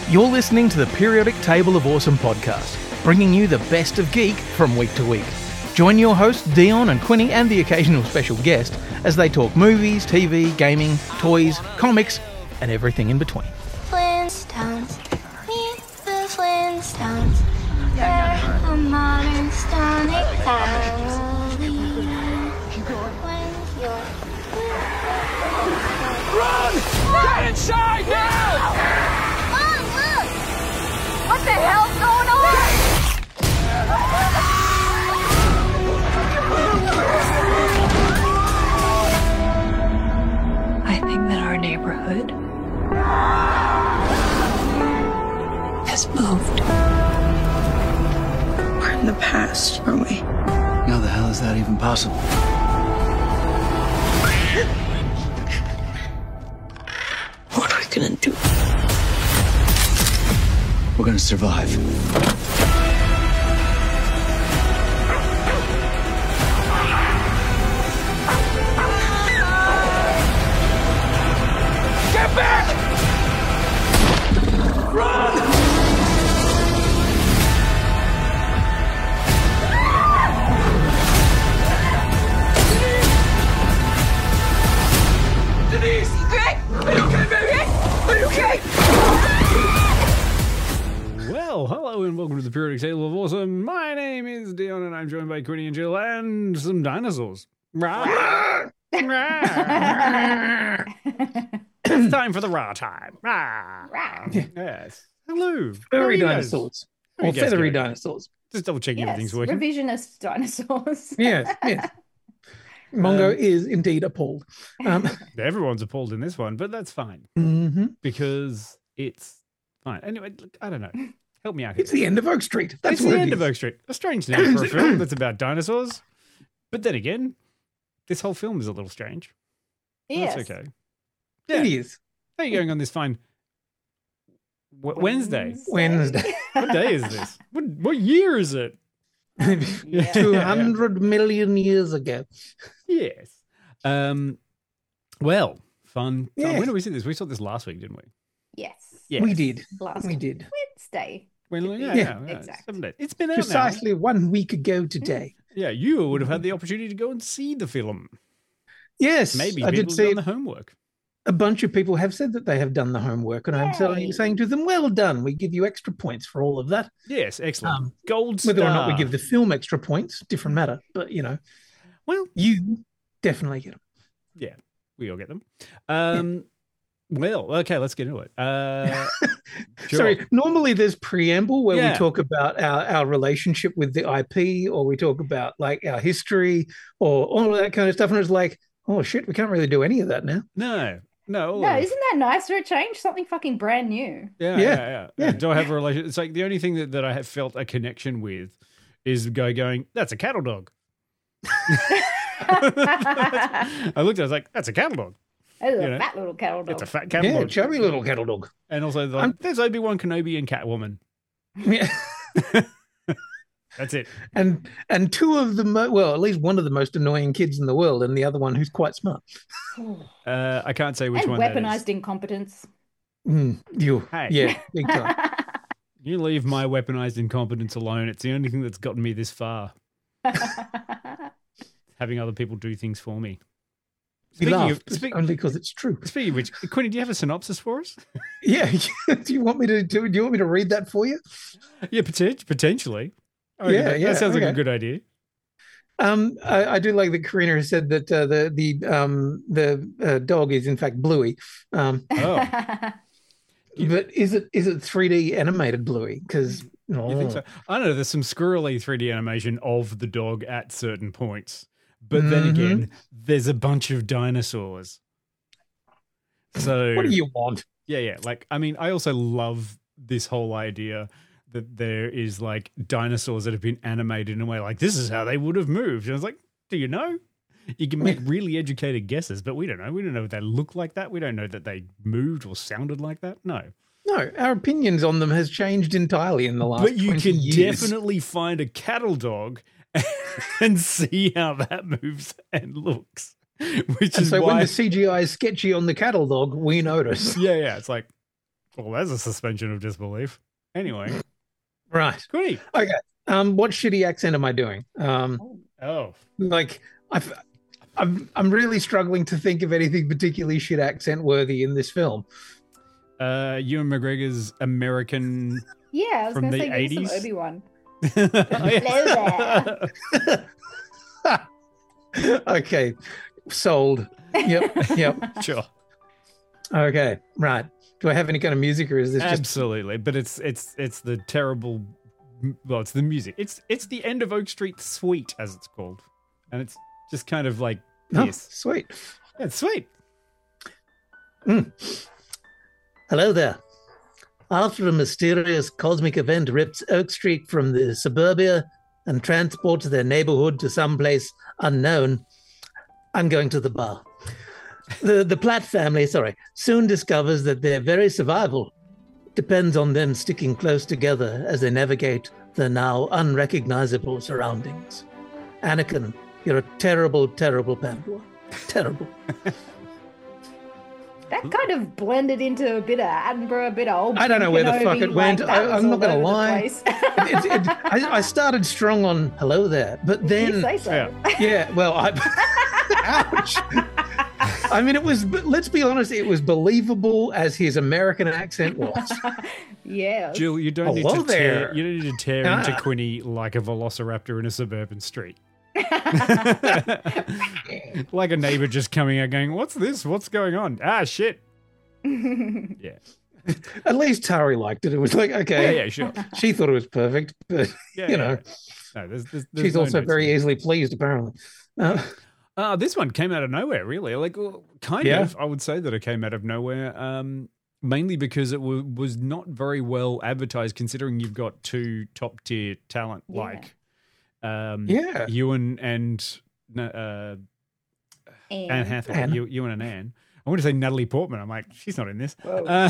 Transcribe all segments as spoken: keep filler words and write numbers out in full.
You're listening to the Periodic Table of Awesome podcast, bringing you the best of geek from week to week. Join your hosts Dion and Quinny and the occasional special guest as they talk movies, T V, gaming, toys, comics, and everything in between. Flintstones, meet the Flintstones. They're a modern Stonic family. When you're Run! Get inside now! Mom, look! What the hell's going on? I think that our neighborhood has moved. We're in the past, aren't we? How the hell is that even possible? What are we gonna do? We're gonna survive. Get back! Run! Denise! Greg! Are you okay, baby? Are you okay? Well, hello and welcome to the Periodic Table of Awesome. My name is Dion and I'm joined by Quinny and Jill and some dinosaurs. Rah. Rah. It's time for the raw time. Rah. Yes. Hello. How are Furry you guys? dinosaurs. How are Or you guys feathery going? dinosaurs. Just double checking Yes, everything's working. revisionist dinosaurs. Yes, yes. Mongo Um, is indeed appalled. Um, Everyone's appalled in this one, but that's fine mhm. because it's fine. Anyway, look, I don't know. Help me out here. It's the end of Oak Street. That's it's what the it end is. of Oak Street. A strange name for a film that's about dinosaurs. But then again, this whole film is a little strange. Yes. That's okay. It is. How are you going on this fine w- Wednesday? Wednesday. What day is this? What, what year is it? two hundred million years ago. Yes. Um. Well, fun. fun. Yeah. When did we see this? We saw this last week, didn't we? Yes. Yes. We did. Last We did. Wednesday. When, yeah, Yeah, yeah, yeah, exactly. seven days. It's been out Precisely one week ago today. now. Yeah, you would have had the opportunity to go and see the film. Yes, Maybe I people did have see done it. the homework. A bunch of people have said that they have done the homework, and I'm telling, Yay. saying to them, well done. We give you extra points for all of that. Yes, excellent. Um, Gold star. Whether or not we give the film extra points, different matter. But, you know, Well, you definitely get them. yeah, we all get them. Um. Well, okay, let's get into it. Uh, sure. Sorry, normally there's preamble where Yeah. we talk about our, our relationship with the I P, or we talk about like our history or all of that kind of stuff. And it's like, oh shit, we can't really do any of that now. No, no. all No, of- isn't that nice? For a change, something fucking brand new. Yeah, yeah, Yeah, yeah, yeah. Do I have a relation? It's like the only thing that, that I have felt a connection with is guy going, that's a cattle dog. I looked at it, I was like, that's a cattle dog. It's a You know, fat little cattle dog. It's a fat cattle Yeah, dog. chubby little cattle dog. And also, like, I'm- there's Obi-Wan Kenobi and Catwoman. Yeah. That's it. And and two of the mo- well, at least one of the most annoying kids in the world, and the other one who's quite smart. Uh, I can't say which and one that weaponized is. incompetence. Mm, you, Hey. yeah, big time. You leave my weaponized incompetence alone. It's the only thing that's gotten me this far. Having other people do things for me. We Speaking laugh of, speak, only because it's true. speaking of which, Quinny, do you have a synopsis for us? Yeah. do you want me to do? Do you want me to read that for you? Yeah, poten- potentially. I reckon Yeah, that, yeah, that sounds like a okay. good idea. Um, I, I do like that Karina has said that uh, the the um the uh, dog is in fact Bluey. Um, Oh, but is it is it three D animated Bluey? Because you think so? I don't know. There's some squirrely three D animation of the dog at certain points, but then Mhm. again, there's a bunch of dinosaurs. So what do you want? Yeah, yeah. Like, I mean, I also love this whole idea that there is like dinosaurs that have been animated in a way like this is how they would have moved. And I was like, do you know? You can make really educated guesses, but we don't know. We don't know if they look like that. We don't know that they moved or sounded like that. No. No, our opinions on them has changed entirely in the last. But you twenty can years. definitely find a cattle dog and see how that moves and looks. Which And is so why when the C G I is sketchy on the cattle dog, we notice. Yeah, yeah. It's like Well, there's a suspension of disbelief. Anyway, Right. Quinny. Okay. Um, what shitty accent am I doing? Um, Oh, like I've, I'm, I'm really struggling to think of anything particularly shit accent worthy in this film. uh, Ewan McGregor's American. Yeah, I was From going to the say give us some eighties? Obi-Wan. Hello Okay. Sold. Yep. Yep. Sure. Okay. Right. Do I have any kind of music, or is this just Absolutely, but it's it's it's the terrible. Well, it's the music. It's it's the end of Oak Street Suite, as it's called, and it's just kind of like oh, this. sweet? Yeah, it's sweet. Hello there. After a mysterious cosmic event rips Oak Street from the suburbia and transports their neighborhood to someplace unknown, I'm going to the bar. The the Platt family, sorry, soon discovers that their very survival depends on them sticking close together as they navigate their now unrecognizable surroundings. Anakin, you're a terrible, terrible Padawan. Terrible. That kind of blended into a bit of Attenborough, a bit of old. I don't know where the fuck Kenobi, it went. like, that I- was I'm not all gonna over the lie. place. It, it, I, I started strong on hello there, but You then say so. Yeah. yeah, well, I ouch. I mean, it was. Let's be honest, it was believable as his American accent was. Yeah. Jill, you don't need Hello to tear. there. You don't need to tear Ah. into Quinny like a velociraptor in a suburban street. Like a neighbor just coming out going, "What's this? What's going on? Ah, shit." Yeah. At least Tari liked it. It was like, Yeah, okay, yeah, sure. she thought it was perfect, but Yeah, you yeah, know, yeah. No, there's, there's, there's she's no also notes very there. easily pleased, apparently. Uh, Uh, this one came out of nowhere, really. Like, well, kind Yeah. of. I would say that it came out of nowhere, um, mainly because it w- was not very well advertised, considering you've got two top tier talent Yeah. like um, Yeah. Ewan and uh, And- Anne Hathaway. Anne. Ew- Ewan and Anne. I want to say Natalie Portman. I'm like, she's not in this. Whoa. Uh,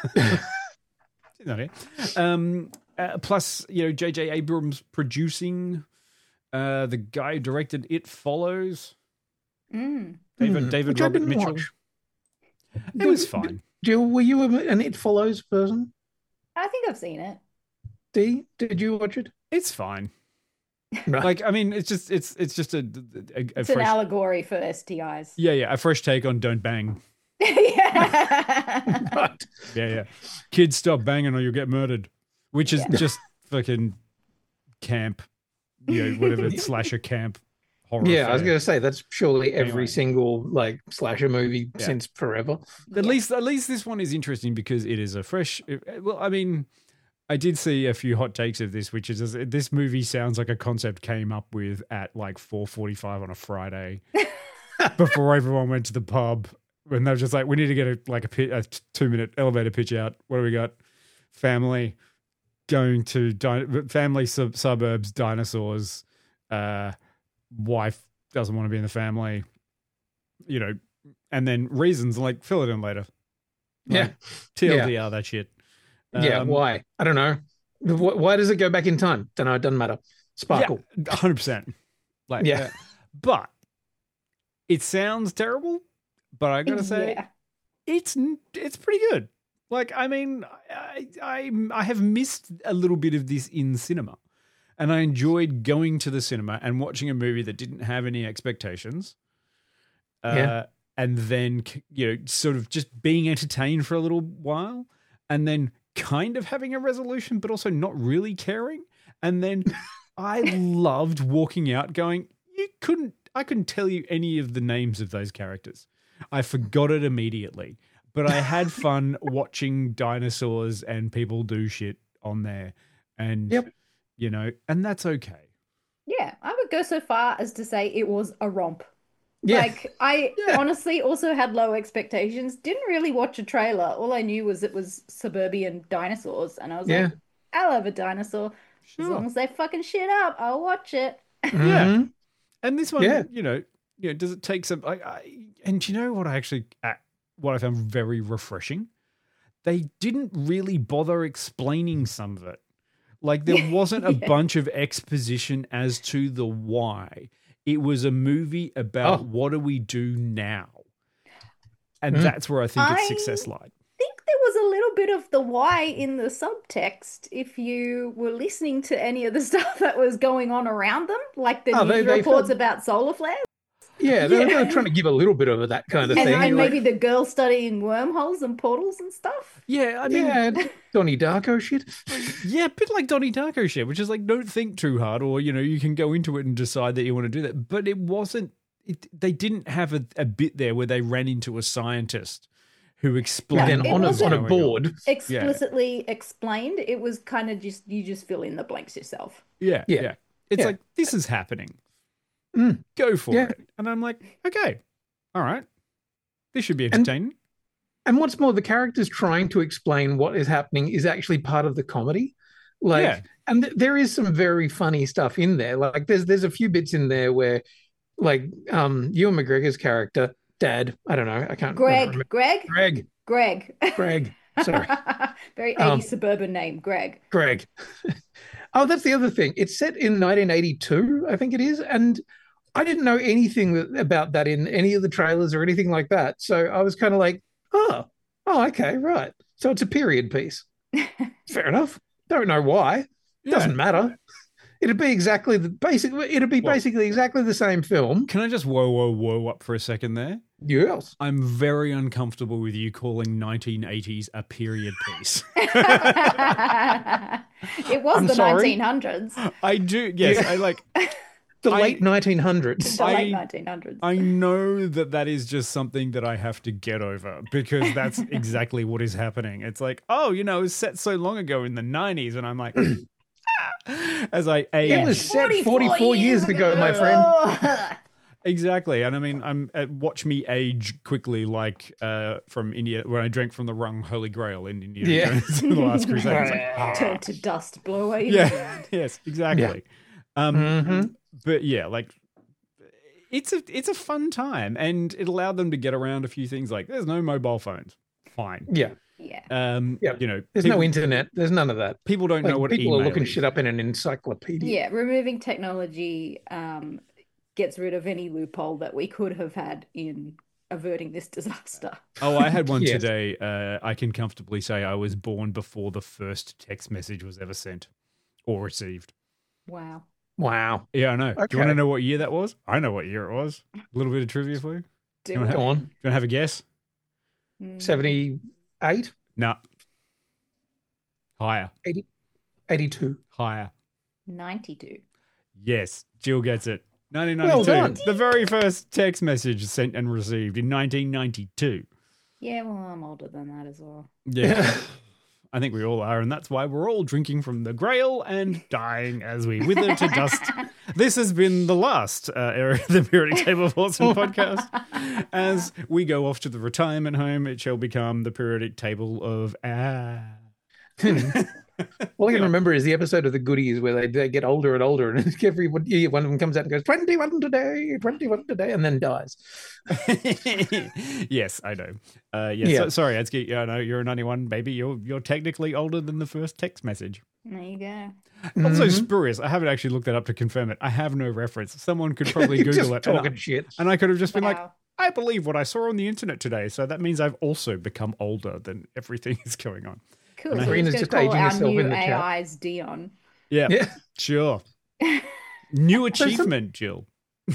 she's not here. Um, uh, plus, you know, J J Abrams producing. Uh, the guy who directed It Follows. Mm. David Hmm, David which I Robert didn't Mitchell. watch. It was fine. Jill, were you a- an It Follows person? I think I've seen it. Dee, did you watch it? It's fine. Right. Like, I mean, it's just it's it's just a, a, a It's an fresh allegory for S T Is. yeah yeah a fresh take on Don't Bang. Yeah. Right. Yeah yeah. Kids, stop banging or you'll get murdered. Which is just fucking camp, you know, whatever slasher camp horror. Yeah, I was affair. going to say that's surely every Anyway. single like slasher movie Yeah. since forever. At least, at least this one is interesting because it is a fresh. Well, I mean, I did see a few hot takes of this, which is this movie sounds like a concept came up with at like four forty-five on a Friday before everyone went to the pub, when they were just like, "We need to get a like a, pi- a two minute elevator pitch out. What do we got? Family going to di- family sub- suburbs, dinosaurs. Uh, wife doesn't want to be in the family, you know." And then reasons, like, fill it in later. Yeah. Like, T L D R, that shit. yeah, Um, why? I don't know. Wh- Why does it go back in time? Don't know. It doesn't matter. Sparkle. Yeah, one hundred percent. Like, Yeah. uh, but it sounds terrible, but I gotta say, Yeah. it's it's pretty good. Like, I mean, I, I I have missed a little bit of this in cinema, and I enjoyed going to the cinema and watching a movie that didn't have any expectations. Uh, Yeah. And then, you know, sort of just being entertained for a little while, and then kind of having a resolution, but also not really caring. And then I loved walking out going, you couldn't, I couldn't tell you any of the names of those characters. I forgot it immediately, but I had fun watching dinosaurs and people do shit on there. And, Yep. you know, and that's okay. Yeah, I would go so far as to say it was a romp. Yeah. Like, I Yeah. honestly also had low expectations. Didn't really watch a trailer. All I knew was it was suburban dinosaurs. And I was Yeah. like, I love a dinosaur. As long as they fucking shit up, I'll watch it. Yeah. Mhm. And this one, Yeah. you know, you know, does it take some? I, I, and do you know what I actually, uh, what I found very refreshing? They didn't really bother explaining some of it. Like, there wasn't a Yeah. bunch of exposition as to the why. It was a movie about Oh. what do we do now, and Mm. that's where I think its I- success lied. I think there was a little a bit of the why in the subtext if you were listening to any of the stuff that was going on around them, like the Oh, news they- they reports felt- about solar flares. Yeah, they, they were trying to give a little bit of that kind of And, thing. and like, maybe the girl studying wormholes and portals and stuff. Yeah, I mean, yeah, Donnie Darko shit. yeah, a bit like Donnie Darko shit, which is like, don't think too hard, or, you know, you can go into it and decide that you want to do that. But it wasn't, it, they didn't have a, a bit there where they ran into a scientist who explained. And then it on a, wasn't- on a board. Explicitly explained. It was kind of just, you just fill in the blanks yourself. Yeah, yeah. Yeah. It's Yeah. like, this is happening. Mm. Go for Yeah. it. And I'm like, okay, all right. This should be entertaining. And what's more, the characters trying to explain what is happening is actually part of the comedy. Like, Yeah. and th- there is some very funny stuff in there. Like, there's there's a few bits in there where, like, um, Ewan McGregor's character, Dad, I don't know, I can't. I don't Greg, remember. Greg, Greg, Greg. Greg. Sorry, Very eighties Um, suburban name, Greg. Greg. Oh, that's the other thing. It's set in nineteen eighty-two, I think it is, and I didn't know anything about that in any of the trailers or anything like that. So I was kind of like, oh, oh, okay, right. So it's a period piece. Fair enough. Don't know why. Yeah. Doesn't matter. It'd be exactly the basic. It'd be Well- basically exactly the same film. Can I just whoa, whoa, whoa up for a second there? Yes. I'm very uncomfortable with you calling nineteen eighties a period piece. It was I'm the sorry? nineteen hundreds, I do, yes, Yeah. I like, The I- late nineteen hundreds. the I- late nineteen hundreds. I know that that is just something that I have to get over because that's exactly what is happening. It's like, oh, you know, it was set so long ago in the nineties, and I'm like, ah, as I age. It was set forty-four years ago, my friend. Oh. Exactly. And I mean, I'm uh, watch me age quickly, like uh, from India, when I drank from the wrong Holy Grail in India Yeah. Jones in the Last Crusade. It's like, ah. Turn to dust, blow away. in the Yeah. wind. Yes, exactly. Um, Mhm. But yeah, like it's a it's a fun time, and it allowed them to get around a few things. Like there's no mobile phones. Fine. Yeah. Yeah. Um, Yeah. you know, There's people, no internet. There's none of that. people don't Like, know what people email are looking is. shit up in an encyclopedia. Yeah, removing technology um, gets rid of any loophole that we could have had in averting this disaster. Oh, I had one Yes. today. Uh, I can comfortably say I was born before the first text message was ever sent or received. Wow. Wow. Yeah, I know. Do you Okay. want to know what year that was? I know what year it was. A little bit of trivia for you. Do You wanna it. have- Go on. Do you want to have a guess? Mm. seventy-eight, No. Higher. eighty-two. Higher. ninety-two. Yes, Jill gets it. nineteen Well ninety-two. done. The very first text message sent and received in nineteen ninety-two. Yeah, well, I'm older than that as well. Yeah. I think we all are, and that's why we're all drinking from the Grail and dying as we wither to dust. This has been the last uh, era of the Periodic Table of Awesome podcast. As we go off to the retirement home, it shall become the Periodic Table of Ah. All I can remember is the episode of The Goodies where they, they get older and older, and every one year one of them comes out and goes, twenty-one today, twenty-one today, and then dies. Yes, I know. Uh, yes, Yeah. so- sorry, Atsuki. Yeah, I know you're a ninety-one, baby. You're you're technically older than the first text message. There you go. Also Mhm. spurious. I haven't actually looked that up to confirm it. I have no reference. Someone could probably You're Google just it, and talking I, shit. and I could have just been like, Wow. I believe what I saw on the internet today. So that means I've also become older than everything is going on. Cool. And So Karina's we're just just going to aging call our herself new in the chat. A Is Dion. Yeah, Yeah. sure. New There's some- achievement, Jill.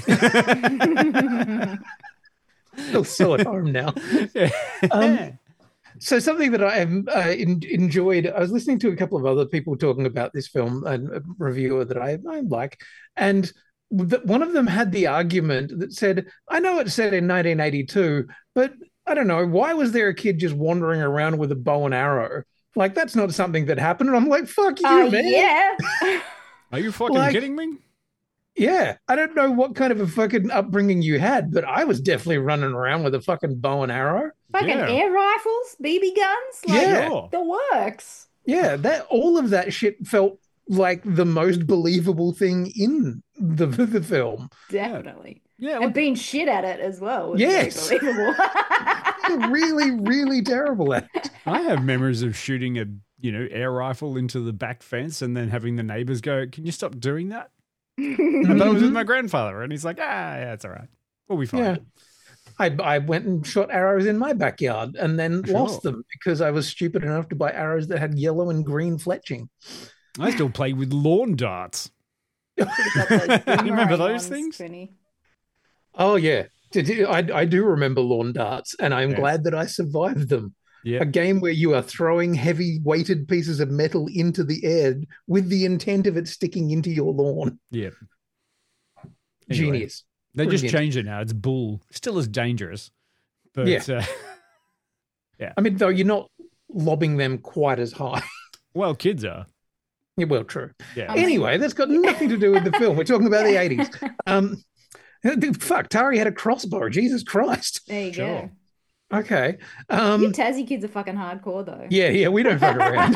Feel so at home now. Yeah. Um, So something that I have uh, in, enjoyed, I was listening to a couple of other people talking about this film, and a reviewer that I, I like, and th- one of them had the argument that said, I know it's set in nineteen eighty-two, but I don't know, why was there a kid just wandering around with a bow and arrow? Like, that's not something that happened. And I'm like, fuck you, Uh, man. yeah. Are you fucking Like- kidding me? Yeah, I don't know what kind of a fucking upbringing you had, but I was definitely running around with a fucking bow and arrow. Fucking Yeah. air rifles, B B guns. Like, Yeah. Sure. the works. Yeah, that all of that shit felt like the most believable thing in the the film. Definitely. Yeah, And like, being shit at it as well was Yes. very believable. really, really terrible at it. I have memories of shooting a you know air rifle into the back fence and then having the neighbors go, "Can you stop doing that?" And that was with my grandfather, and he's like, "Ah, yeah, it's all right. We'll be fine." Yeah. I, I went and shot arrows in my backyard and then Sure. lost them because I was stupid enough to buy arrows that had yellow and green fletching. I still play with lawn darts. Got those You remember boomerang those ones, things? Quinny. Oh, yeah. Did you- I, I do remember lawn darts, and I'm Yes. glad that I survived them. Yeah. A game where you are throwing heavy weighted pieces of metal into the air with the intent of it sticking into your lawn. Yeah. Anyway, Genius. They just Brilliant. changed it now. It's bull. Still as dangerous. But Yeah. uh, I mean, though you're not lobbing them quite as high. well, kids are. Yeah, well, true. Yeah. Anyway, that's got nothing to do with the film. We're talking about the eighties. Um, fuck, Tari had a crossbow. Jesus Christ. There you Sure. go. Okay. You Um, Tassie kids are fucking hardcore though. yeah, yeah, we don't fuck around.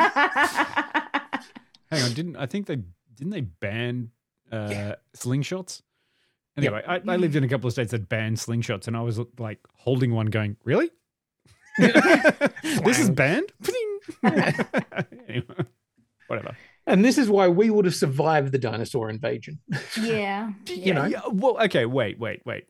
Hang on, didn't I think they didn't they ban uh, Yeah. slingshots? Anyway, I, I lived in a couple of states that banned slingshots, and I was like holding one, going, "Really? This is banned?" Anyway, whatever. And this is why we would have survived the dinosaur invasion. Yeah. You know? Yeah, well, okay, wait, wait, wait.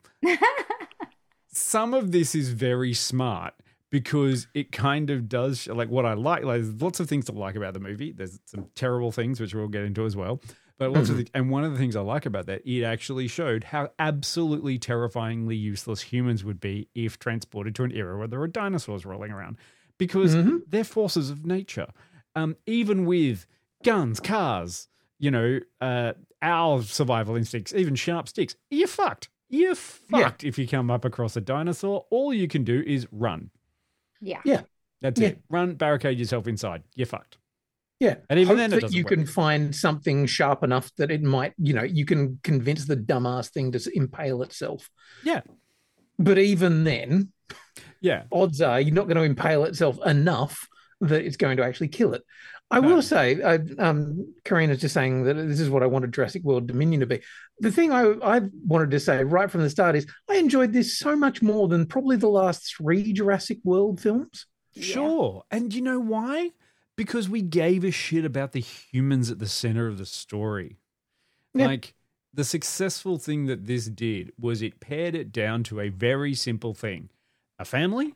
Some of this is very smart because it kind of does like what I like. Like, there's lots of things to like about the movie. There's some terrible things which we'll get into as well. But lots of the, and one of the things I like about that, it actually showed how absolutely terrifyingly useless humans would be if transported to an era where there were dinosaurs rolling around, because they're forces of nature. Um, even with guns, cars, you know, uh, our survival instincts, even sharp sticks, you're fucked. You're fucked if you come up across a dinosaur. All you can do is run. Yeah. Yeah. That's Yeah. it. Run, barricade yourself inside. You're fucked. Yeah. And even Hope then it that doesn't you work. can find something sharp enough that it might, you know, you can convince the dumbass thing to s- impale itself. Yeah. But even then, Yeah. odds are you're not going to impale itself enough that it's going to actually kill it. I No. will say, I, um, Karina's just saying that this is what I wanted Jurassic World Dominion to be. The thing I, I wanted to say right from the start is I enjoyed this so much more than probably the last three Jurassic World films. Sure. And you know why? Because we gave a shit about the humans at the center of the story. Yeah. Like, the successful thing that this did was it pared it down to a very simple thing. A family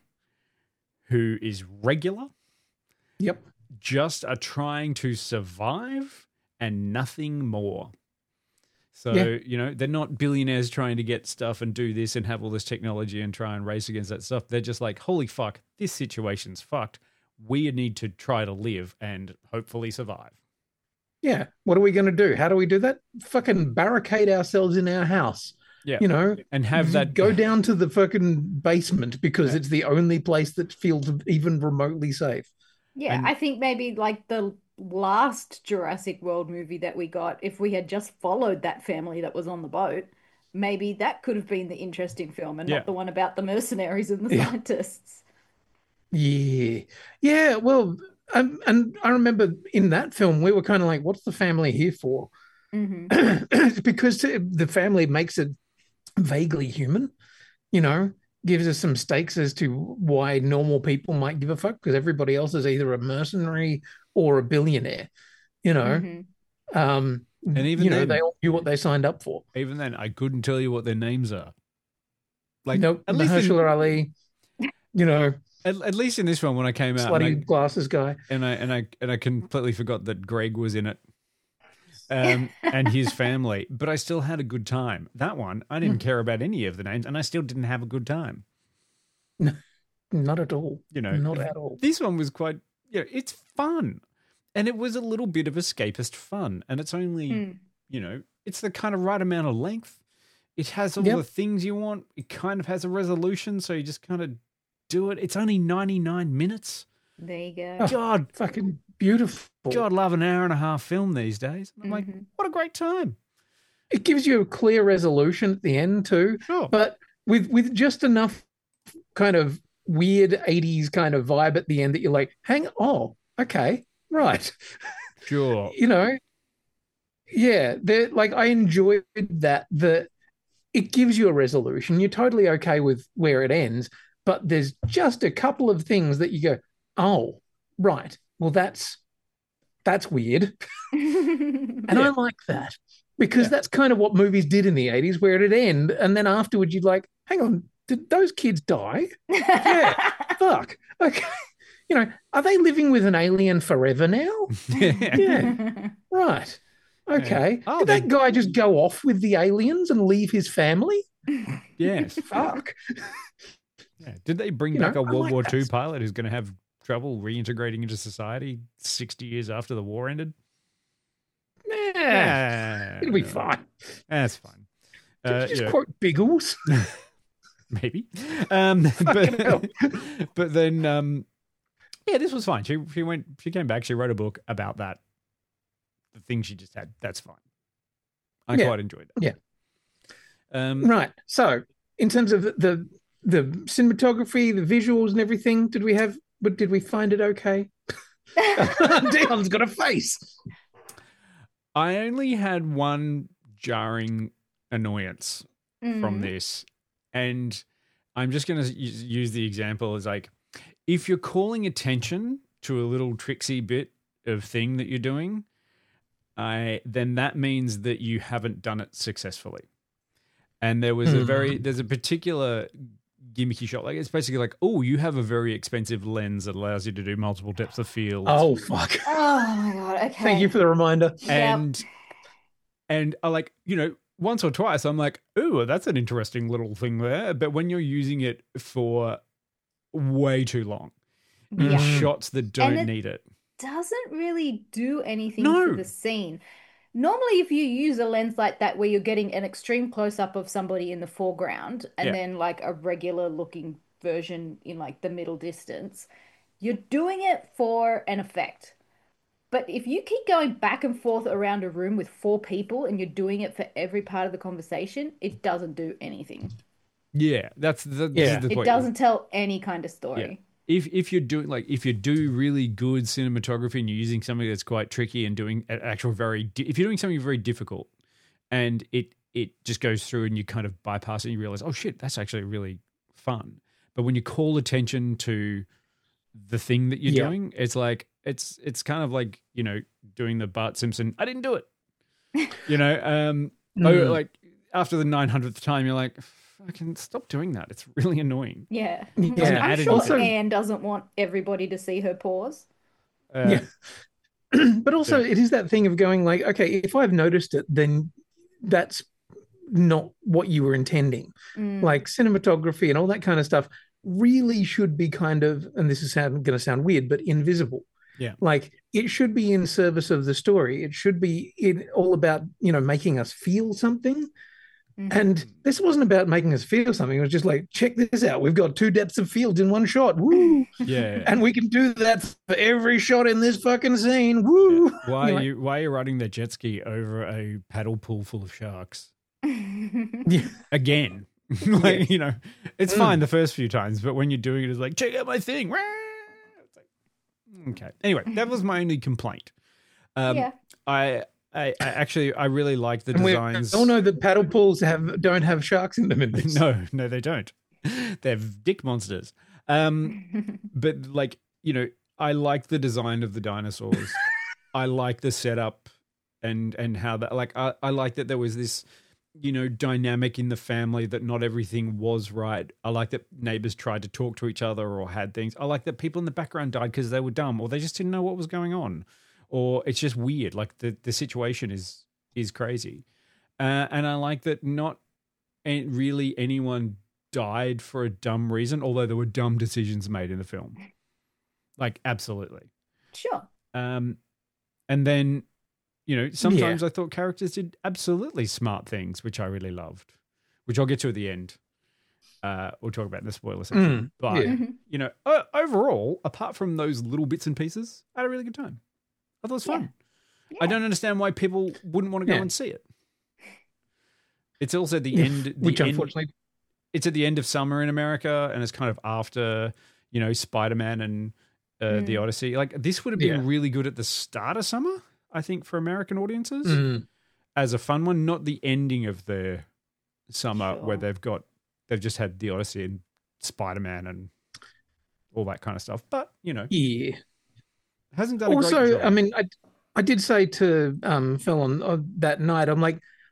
who is regular, Yep. just are trying to survive and nothing more. So, Yeah. you know, they're not billionaires trying to get stuff and do this and have all this technology and try and race against that stuff. They're just like, holy fuck, this situation's fucked. We need to try to live and hopefully survive. Yeah. What are we going to do? How do we do that? Fucking barricade ourselves in our house. Yeah. You know, And have that go down to the fucking basement because it's the only place that feels even remotely safe. Yeah, And- I think maybe like the last Jurassic World movie that we got, if we had just followed that family that was on the boat, maybe that could have been the interesting film and Yeah. not the one about the mercenaries and the Yeah. scientists. Yeah. Yeah. Well, um, and I remember in that film, we were kind of like, what's the family here for? Hmm. It's because the family makes it vaguely human, you know, gives us some stakes as to why normal people might give a fuck because everybody else is either a mercenary or a billionaire, you know. Mhm. Um, And even you know, then- they all knew what they signed up for. Even then, I couldn't tell you what their names are. Like, Nope, at least, in, Mahershala Ali, you know, at, at least in this one, when I came out, and slutty I, glasses guy. and I and I and I completely forgot that Greg was in it, um, and his family. But I still had a good time. That one, I Hmm. didn't care about any of the names, and I still didn't have a good time. Not at all. You know, Not at all. This one was quite, you know, it's fun, and it was a little bit of escapist fun, and it's only, Mm. you know, it's the kind of right amount of length. It has all Yep. the things you want. It kind of has a resolution, so you just kind of do it. It's only ninety-nine minutes. There you go. Oh. God, Fucking beautiful. God, love an hour and a half film these days. I'm like, Mhm. what a great time. It gives you a clear resolution at the end too, Sure. but with with just enough kind of weird eighties kind of vibe at the end that you're like, hang oh, okay, right. Sure. You know, yeah, they're like I enjoyed that the it gives you a resolution. You're totally okay with where it ends, but there's just a couple of things that you go, oh, right. Well, that's that's weird. And I like that because Yeah. that's kind of what movies did in the eighties, where it'd end, and then afterwards you'd like, hang on, did those kids die? Yeah. Fuck. Okay. You know, are they living with an alien forever now? Yeah. Right. Okay. Oh, Did they- that guy just go off with the aliens and leave his family? Yes. Fuck. Yeah. Did they bring You back know, a I World like War that Two stuff. pilot who's going to have trouble reintegrating into society sixty years after the war ended? Yeah. Yeah. It'll be fine. That's fine. Did Uh, you just you know, quote Biggles? maybe. Um, Fucking hell. but, but then, um, yeah, this was fine. She she went. She came back. She wrote a book about that. The thing she just had. That's fine. I Yeah. quite enjoyed that. Yeah. Um, Right. So, in terms of the the cinematography, the visuals, and everything, did we have? But did we find it okay? Dion's got a face. I only had one jarring annoyance Mm. from this, and I'm just going to use the example as like, if you're calling attention to a little tricksy bit of thing that you're doing, I then that means that you haven't done it successfully. And there was a very there's a particular gimmicky shot, like it's basically like, oh, you have a very expensive lens that allows you to do multiple depths of field. Oh fuck! Oh my god. Okay. Thank you for the reminder. and and I like, you know, once or twice I'm like, ooh, that's an interesting little thing there. But when you're using it for way too long, in Yeah. shots that don't it- need it. Doesn't really do anything No. for the scene. Normally, if you use a lens like that where you're getting an extreme close up of somebody in the foreground and Yeah. then like a regular looking version in like the middle distance, you're doing it for an effect. But if you keep going back and forth around a room with four people and you're doing it for every part of the conversation, it doesn't do anything. Yeah, that's the, this Yeah. is the It point. doesn't tell any kind of story. Yeah. If if you're doing like if you do really good cinematography and you're using something that's quite tricky and doing an actual very di- if you're doing something very difficult and it it just goes through and you kind of bypass it and you realize, oh shit, that's actually really fun. But when you call attention to the thing that you're Yeah. doing, it's like it's it's kind of like, you know, doing the Bart Simpson, I didn't do it. You know, um oh, Mm. like after the nine hundredth time you're like, fucking stop doing that. It's really annoying. Yeah. Yeah. I'm added sure also- Anne doesn't want everybody to see her paws. Uh, Yeah. But also, it is that thing of going like, okay, if I've noticed it, then that's not what you were intending. Mm. Like cinematography and all that kind of stuff really should be kind of, and this is going to sound weird, but invisible. Yeah. Like it should be in service of the story. It should be in, all about, you know, making us feel something. Mhm. And this wasn't about making us feel something. It was just like, check this out. We've got two depths of field in one shot. Woo! yeah. And we can do that for every shot in this fucking scene. Woo! Why You're are like, you why are you riding the jet ski over a paddle pool full of sharks yeah. again? Like, you know, it's fine the first few times, but when you're doing it, it's like, check out my thing. It's like, okay. Anyway, that was my only complaint. Um, Yeah. I, I, I actually I really like the And we designs. all know that paddle pools have don't have sharks in them in this. No, no, they don't. They're dick monsters. Um, but like, you know, I like the design of the dinosaurs. I like the setup and and how that like I, I like that there was this, you know, dynamic in the family that not everything was right. I like that neighbors tried to talk to each other or had things. I like that people in the background died because they were dumb or they just didn't know what was going on. Or it's just weird. Like the, the situation is is crazy. Uh, and I like that not and really anyone died for a dumb reason, although there were dumb decisions made in the film. Like, absolutely. Sure. Um, and then, you know, sometimes I thought characters did absolutely smart things, which I really loved, which I'll get to at the end. Uh, we'll talk about in the spoiler section. Mm, but, yeah. you know, o- overall, apart from those little bits and pieces, I had a really good time. I thought it was fun. I don't understand why people wouldn't want to go Yeah. and see it. It's also the Yeah, end. The which end, unfortunately, it's at the end of summer in America, and it's kind of after, you know, Spider-Man and uh, the Odyssey. Like, this would have been Yeah. really good at the start of summer, I think, for American audiences Mm. as a fun one, not the ending of their summer Sure. where they've got they've just had the Odyssey and Spider-Man and all that kind of stuff. But you know, yeah. hasn't done a great Also, job. I mean, I I did say to um Phil on, on that night, I'm like,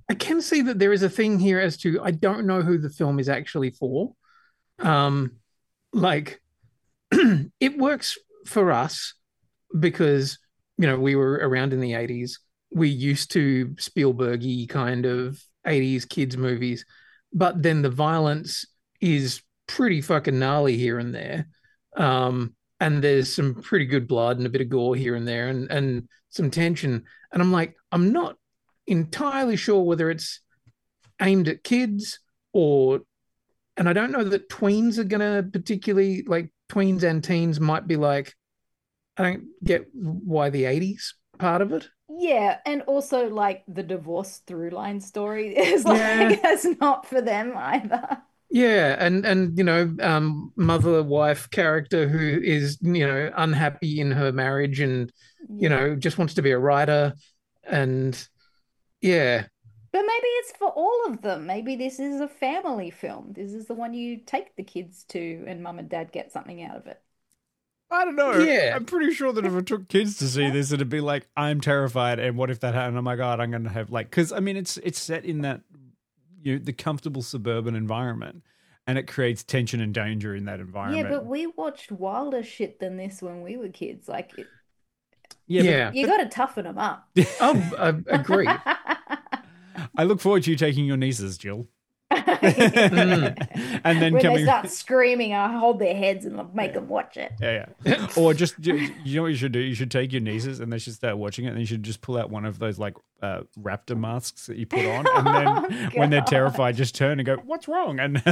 I can see that there is a thing here as to I don't know who the film is actually for. Um, like it works for us because you know we were around in the eighties. We used to Spielberg-y kind of eighties kids movies, but then the violence is pretty fucking gnarly here and there. Um, and there's some pretty good blood and a bit of gore here and there and, and some tension. And I'm like, I'm not entirely sure whether it's aimed at kids or, and I don't know that tweens are going to particularly, like tweens and teens might be like, I don't get why the eighties part of it. Yeah, and also like the divorce through line story is like Yeah. that's not for them either. Yeah, and and you know, um, mother wife character who is you know unhappy in her marriage and you know just wants to be a writer, and yeah, But maybe it's for all of them. Maybe this is a family film. This is the one you take the kids to, and mum and dad get something out of it. I don't know. Yeah. I'm pretty sure that if I took kids to see this, it'd be like, I'm terrified. And what if that happened? Oh my God, I'm going to have like, because I mean, it's it's set in that, you know, the comfortable suburban environment and it creates tension and danger in that environment. Yeah, but we watched wilder shit than this when we were kids. Like, it, yeah, but yeah. you got to toughen them up. Oh, I agree. I look forward to you taking your nieces, Jill. Mm. And then when coming. they start screaming, I hold their heads and make them watch it. Yeah, yeah. Or just, you know what you should do? You should take your nieces and they should start watching it and you should just pull out one of those like uh, raptor masks that you put on. And then Oh, when they're God. terrified, just turn and go, what's wrong? And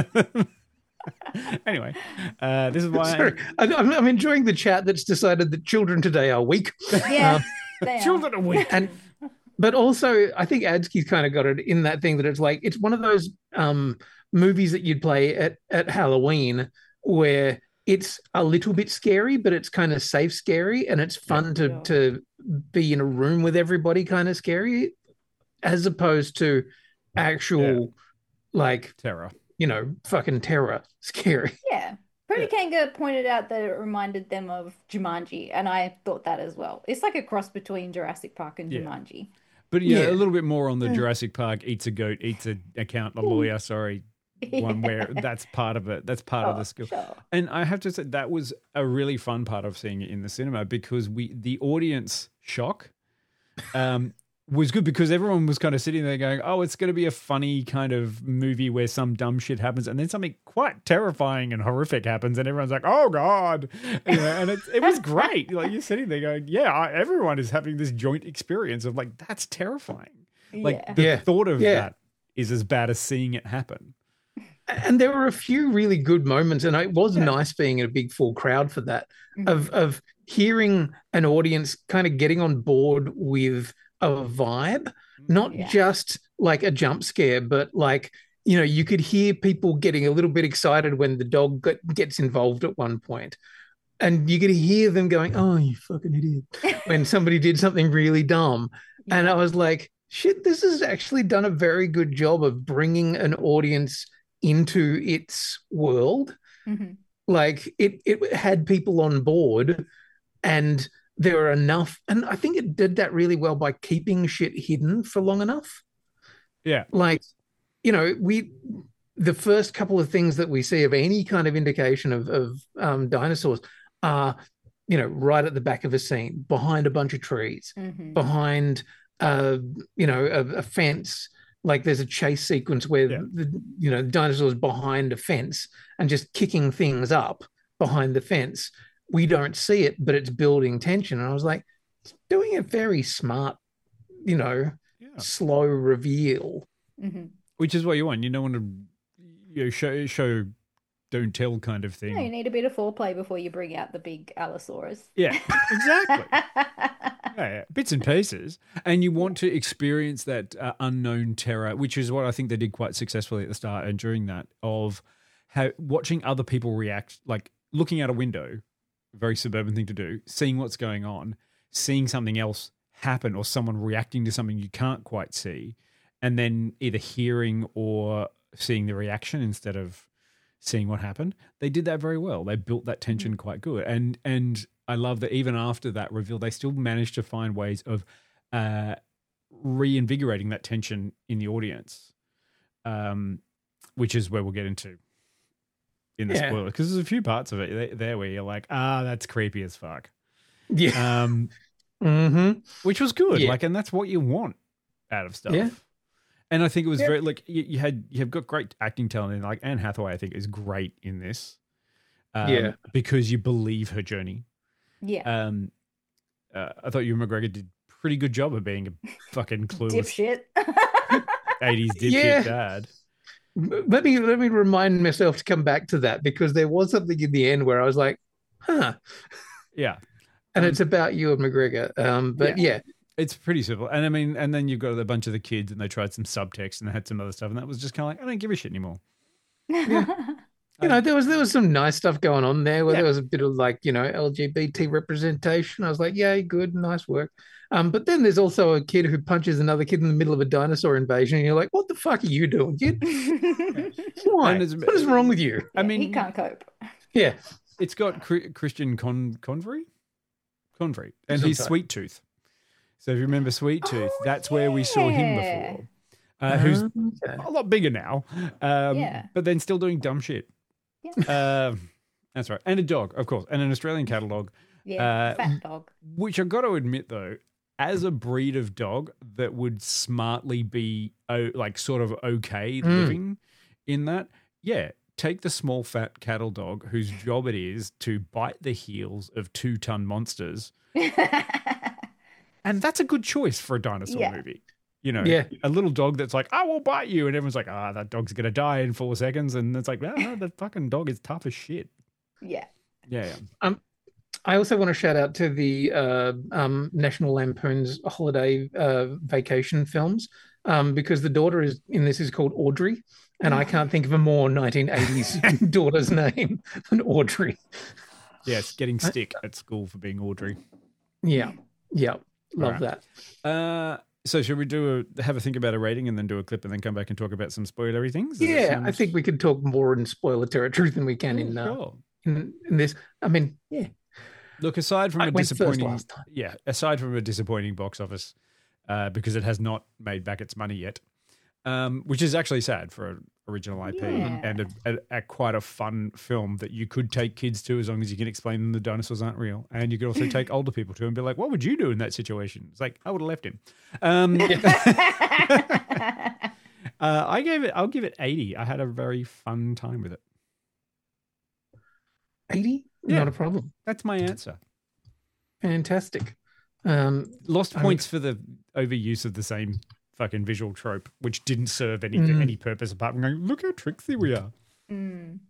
anyway, uh, this is why. Sorry, I, I'm, I'm enjoying the chat that's decided that children today are weak. Yeah, they are. Children are weak. And but also I think Adsky's kind of got it in that thing that it's like it's one of those um movies that you'd play at at Halloween where it's a little bit scary but it's kind of safe scary and it's fun to Yeah. to be in a room with everybody kind of scary as opposed to actual like Terror. you know fucking terror scary. Yeah. Pretty Kanga pointed out that it reminded them of Jumanji, and I thought that as well. It's like a cross between Jurassic Park and Yeah. Jumanji. But yeah, Yeah. a little bit more on the Jurassic Park eats a goat, eats a accountant, a lawyer, sorry, one where that's part of it. That's part of the skill. Sure. And I have to say that was a really fun part of seeing it in the cinema because we the audience shock um, was good because everyone was kind of sitting there going, oh, it's going to be a funny kind of movie where some dumb shit happens and then something quite terrifying and horrific happens and everyone's like, oh, God. You know, and it, it was great. Like you're sitting there going, yeah, I, everyone is having this joint experience of like, that's terrifying. Like Yeah. the Yeah. thought of Yeah. that is as bad as seeing it happen. And there were a few really good moments, and it was nice being in a big full crowd for that, of of hearing an audience kind of getting on board with a vibe, not Yeah. just like a jump scare, but like you know you could hear people getting a little bit excited when the dog got, gets involved at one point, and you could hear them going, "Oh, you fucking idiot!" when somebody did something really dumb, and I was like, "Shit, this has actually done a very good job of bringing an audience." Into its world. Mhm. Like it it had people on board and there were enough, and I think it did that really well by keeping shit hidden for long enough. Yeah. Like, you know, we the first couple of things that we see of any kind of indication of of um, dinosaurs are, you know, right at the back of a scene, behind a bunch of trees, Mhm. behind uh, you know, a, a fence. Like there's a chase sequence where Yeah. the you know the dinosaur's behind a fence and just kicking things up behind the fence. We don't see it, but it's building tension. And I was like, it's doing a very smart, you know, Yeah. slow reveal. Mhm. Which is what you want. You don't want to you know, show, show, don't tell kind of thing. Yeah, you need a bit of foreplay before you bring out the big Allosaurus. Yeah, exactly. Yeah, yeah, bits and pieces. And you want to experience that uh, unknown terror, which is what I think they did quite successfully at the start and during that, of how watching other people react, like looking out a window, very suburban thing to do, seeing what's going on, seeing something else happen or someone reacting to something you can't quite see, and then either hearing or seeing the reaction instead of seeing what happened. They did that very well. They built that tension quite good. And and I love that even after that reveal, they still managed to find ways of uh, reinvigorating that tension in the audience, um, which is where we'll get into in the Yeah. spoiler, because there's a few parts of it there where you're like, ah, that's creepy as fuck. Yeah. Um, Mm-hmm. which was good. Yeah. Like, and that's what you want out of stuff. Yeah. And I think it was Yeah. very like you, you had you have got great acting talent, and like Anne Hathaway, I think, is great in this. Um, Yeah. because you believe her journey. Yeah. Um, uh, I thought Ewan McGregor did a pretty good job of being a fucking clueless Dipshit. eighties dipshit Yeah. dad. Let me let me remind myself to come back to that, because there was something in the end where I was like, huh. Yeah. And Um, it's about you and McGregor. Um, but yeah. It's pretty simple. And I mean, and then you've got a bunch of the kids, and they tried some subtext and they had some other stuff, and that was just kind of like, I don't give a shit anymore. You know, there was there was some nice stuff going on there where Yeah. there was a bit of like, you know, L G B T representation. I was like, yay, good, nice work. Um, but then there's also a kid who punches another kid in the middle of a dinosaur invasion, and you're like, what the fuck are you doing, kid? Why? And it's- What is wrong with you? I mean, he can't cope. Yeah. it's got Chri- Christian Con- Convery, Convery, and he's Sometimes. Sweet Tooth. So if you remember Sweet Tooth, Oh, that's where we saw him yeah. before. Uh, who's Okay. a lot bigger now, um, Yeah. but then still doing dumb shit. Um, that's right. And a dog, of course, and an Australian catalogue, Yeah. Uh, Fat dog. which I've got to admit, though, as a breed of dog that would smartly be oh, like sort of okay living in that, yeah, take the small fat cattle dog whose job it is to bite the heels of two ton monsters. And that's a good choice for a dinosaur Yeah. movie. You know, Yeah. a little dog that's like, I will bite you. And everyone's like, ah, that dog's going to die in four seconds. And it's like, no, no, the fucking dog is tough as shit. Yeah. Yeah. yeah. I also want to shout out to the uh, um, National Lampoon's holiday uh, vacation films, um, because the daughter is in this is called Audrey, and I can't think of a more nineteen eighties daughter's name than Audrey. Yes, getting stick at school for being Audrey. Yeah, yeah, love Alright. that. Uh, so should we do a have a think about a rating and then do a clip and then come back and talk about some spoilery things? Does that Yeah, sound- I think we could talk more in spoiler territory than we can in, uh, Sure. in in this. I mean, yeah, Look, aside from I a went first disappointing, last time. yeah, aside from a disappointing box office, uh, because it has not made back its money yet, um, which is actually sad for an original I P Yeah. and a, a, a quite a fun film that you could take kids to as long as you can explain them the dinosaurs aren't real, and you could also take older people to and be like, "What would you do in that situation?" It's like I would have left him. Um, uh, I gave it. I'll give it eighty. I had a very fun time with it. eighty, Yeah. not a problem. That's my answer. Fantastic. Um, Lost Um, points for the overuse of the same fucking visual trope, which didn't serve any Mm. any purpose apart from going, look how tricksy we are. Mm.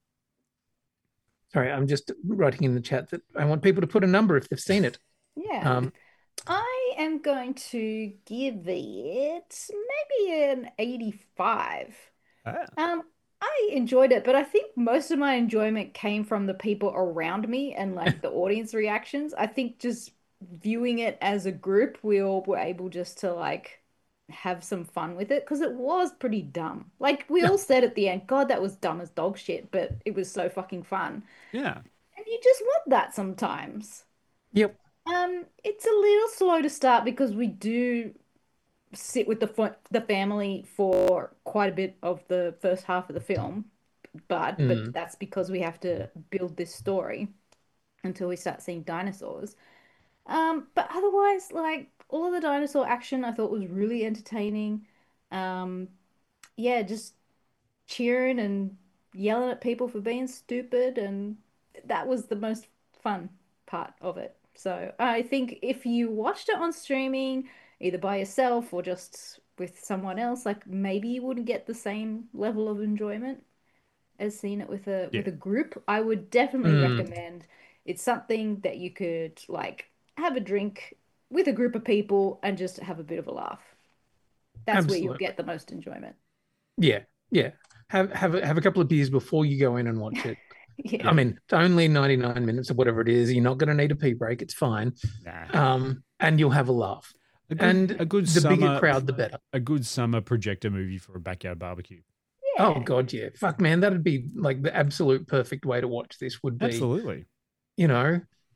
sorry, I'm just writing in the chat that I want people to put a number if they've seen it. Yeah. Um, I am going to give it maybe an eighty-five. Ah. Um, I enjoyed it, but I think most of my enjoyment came from the people around me and like the audience reactions. I think just viewing it as a group, we all were able just to like have some fun with it because it was pretty dumb. Like we all said at the end, God, that was dumb as dog shit, but it was so fucking fun. Yeah. And you just want that sometimes. Yep. Um, it's a little slow to start because we do sit with the fa- the family for quite a bit of the first half of the film, but Mm. but that's because we have to build this story until we start seeing dinosaurs. Um, but otherwise, like all of the dinosaur action, I thought was really entertaining. Um, yeah, just cheering and yelling at people for being stupid, and that was the most fun part of it. So I think if you watched it on streaming, either by yourself or just with someone else, like maybe you wouldn't get the same level of enjoyment as seeing it with a Yeah. with a group. I would definitely Mm. recommend. It's something that you could like have a drink with a group of people and just have a bit of a laugh. That's where you'll Absolutely. get the most enjoyment. Yeah, yeah. Have have a, have a couple of beers before you go in and watch it. Yeah. I mean, it's only ninety-nine minutes or whatever it is. You're not going to need a pee break. It's fine. Nah. Um, and you'll have a laugh. A good, And a good the summer, bigger crowd, the better. a good summer projector movie for a backyard barbecue. Oh Yeah. God, yeah. Fuck, man, that'd be like the absolute perfect way to watch this. Would be, Absolutely. you know,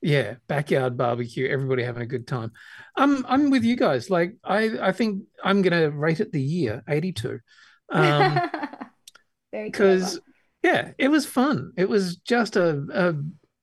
Yeah, backyard barbecue, everybody having a good time. I'm I'm with you guys. Like I I think I'm gonna rate it the year eighty-two. Um Very because clever. yeah, it was fun. It was just a, a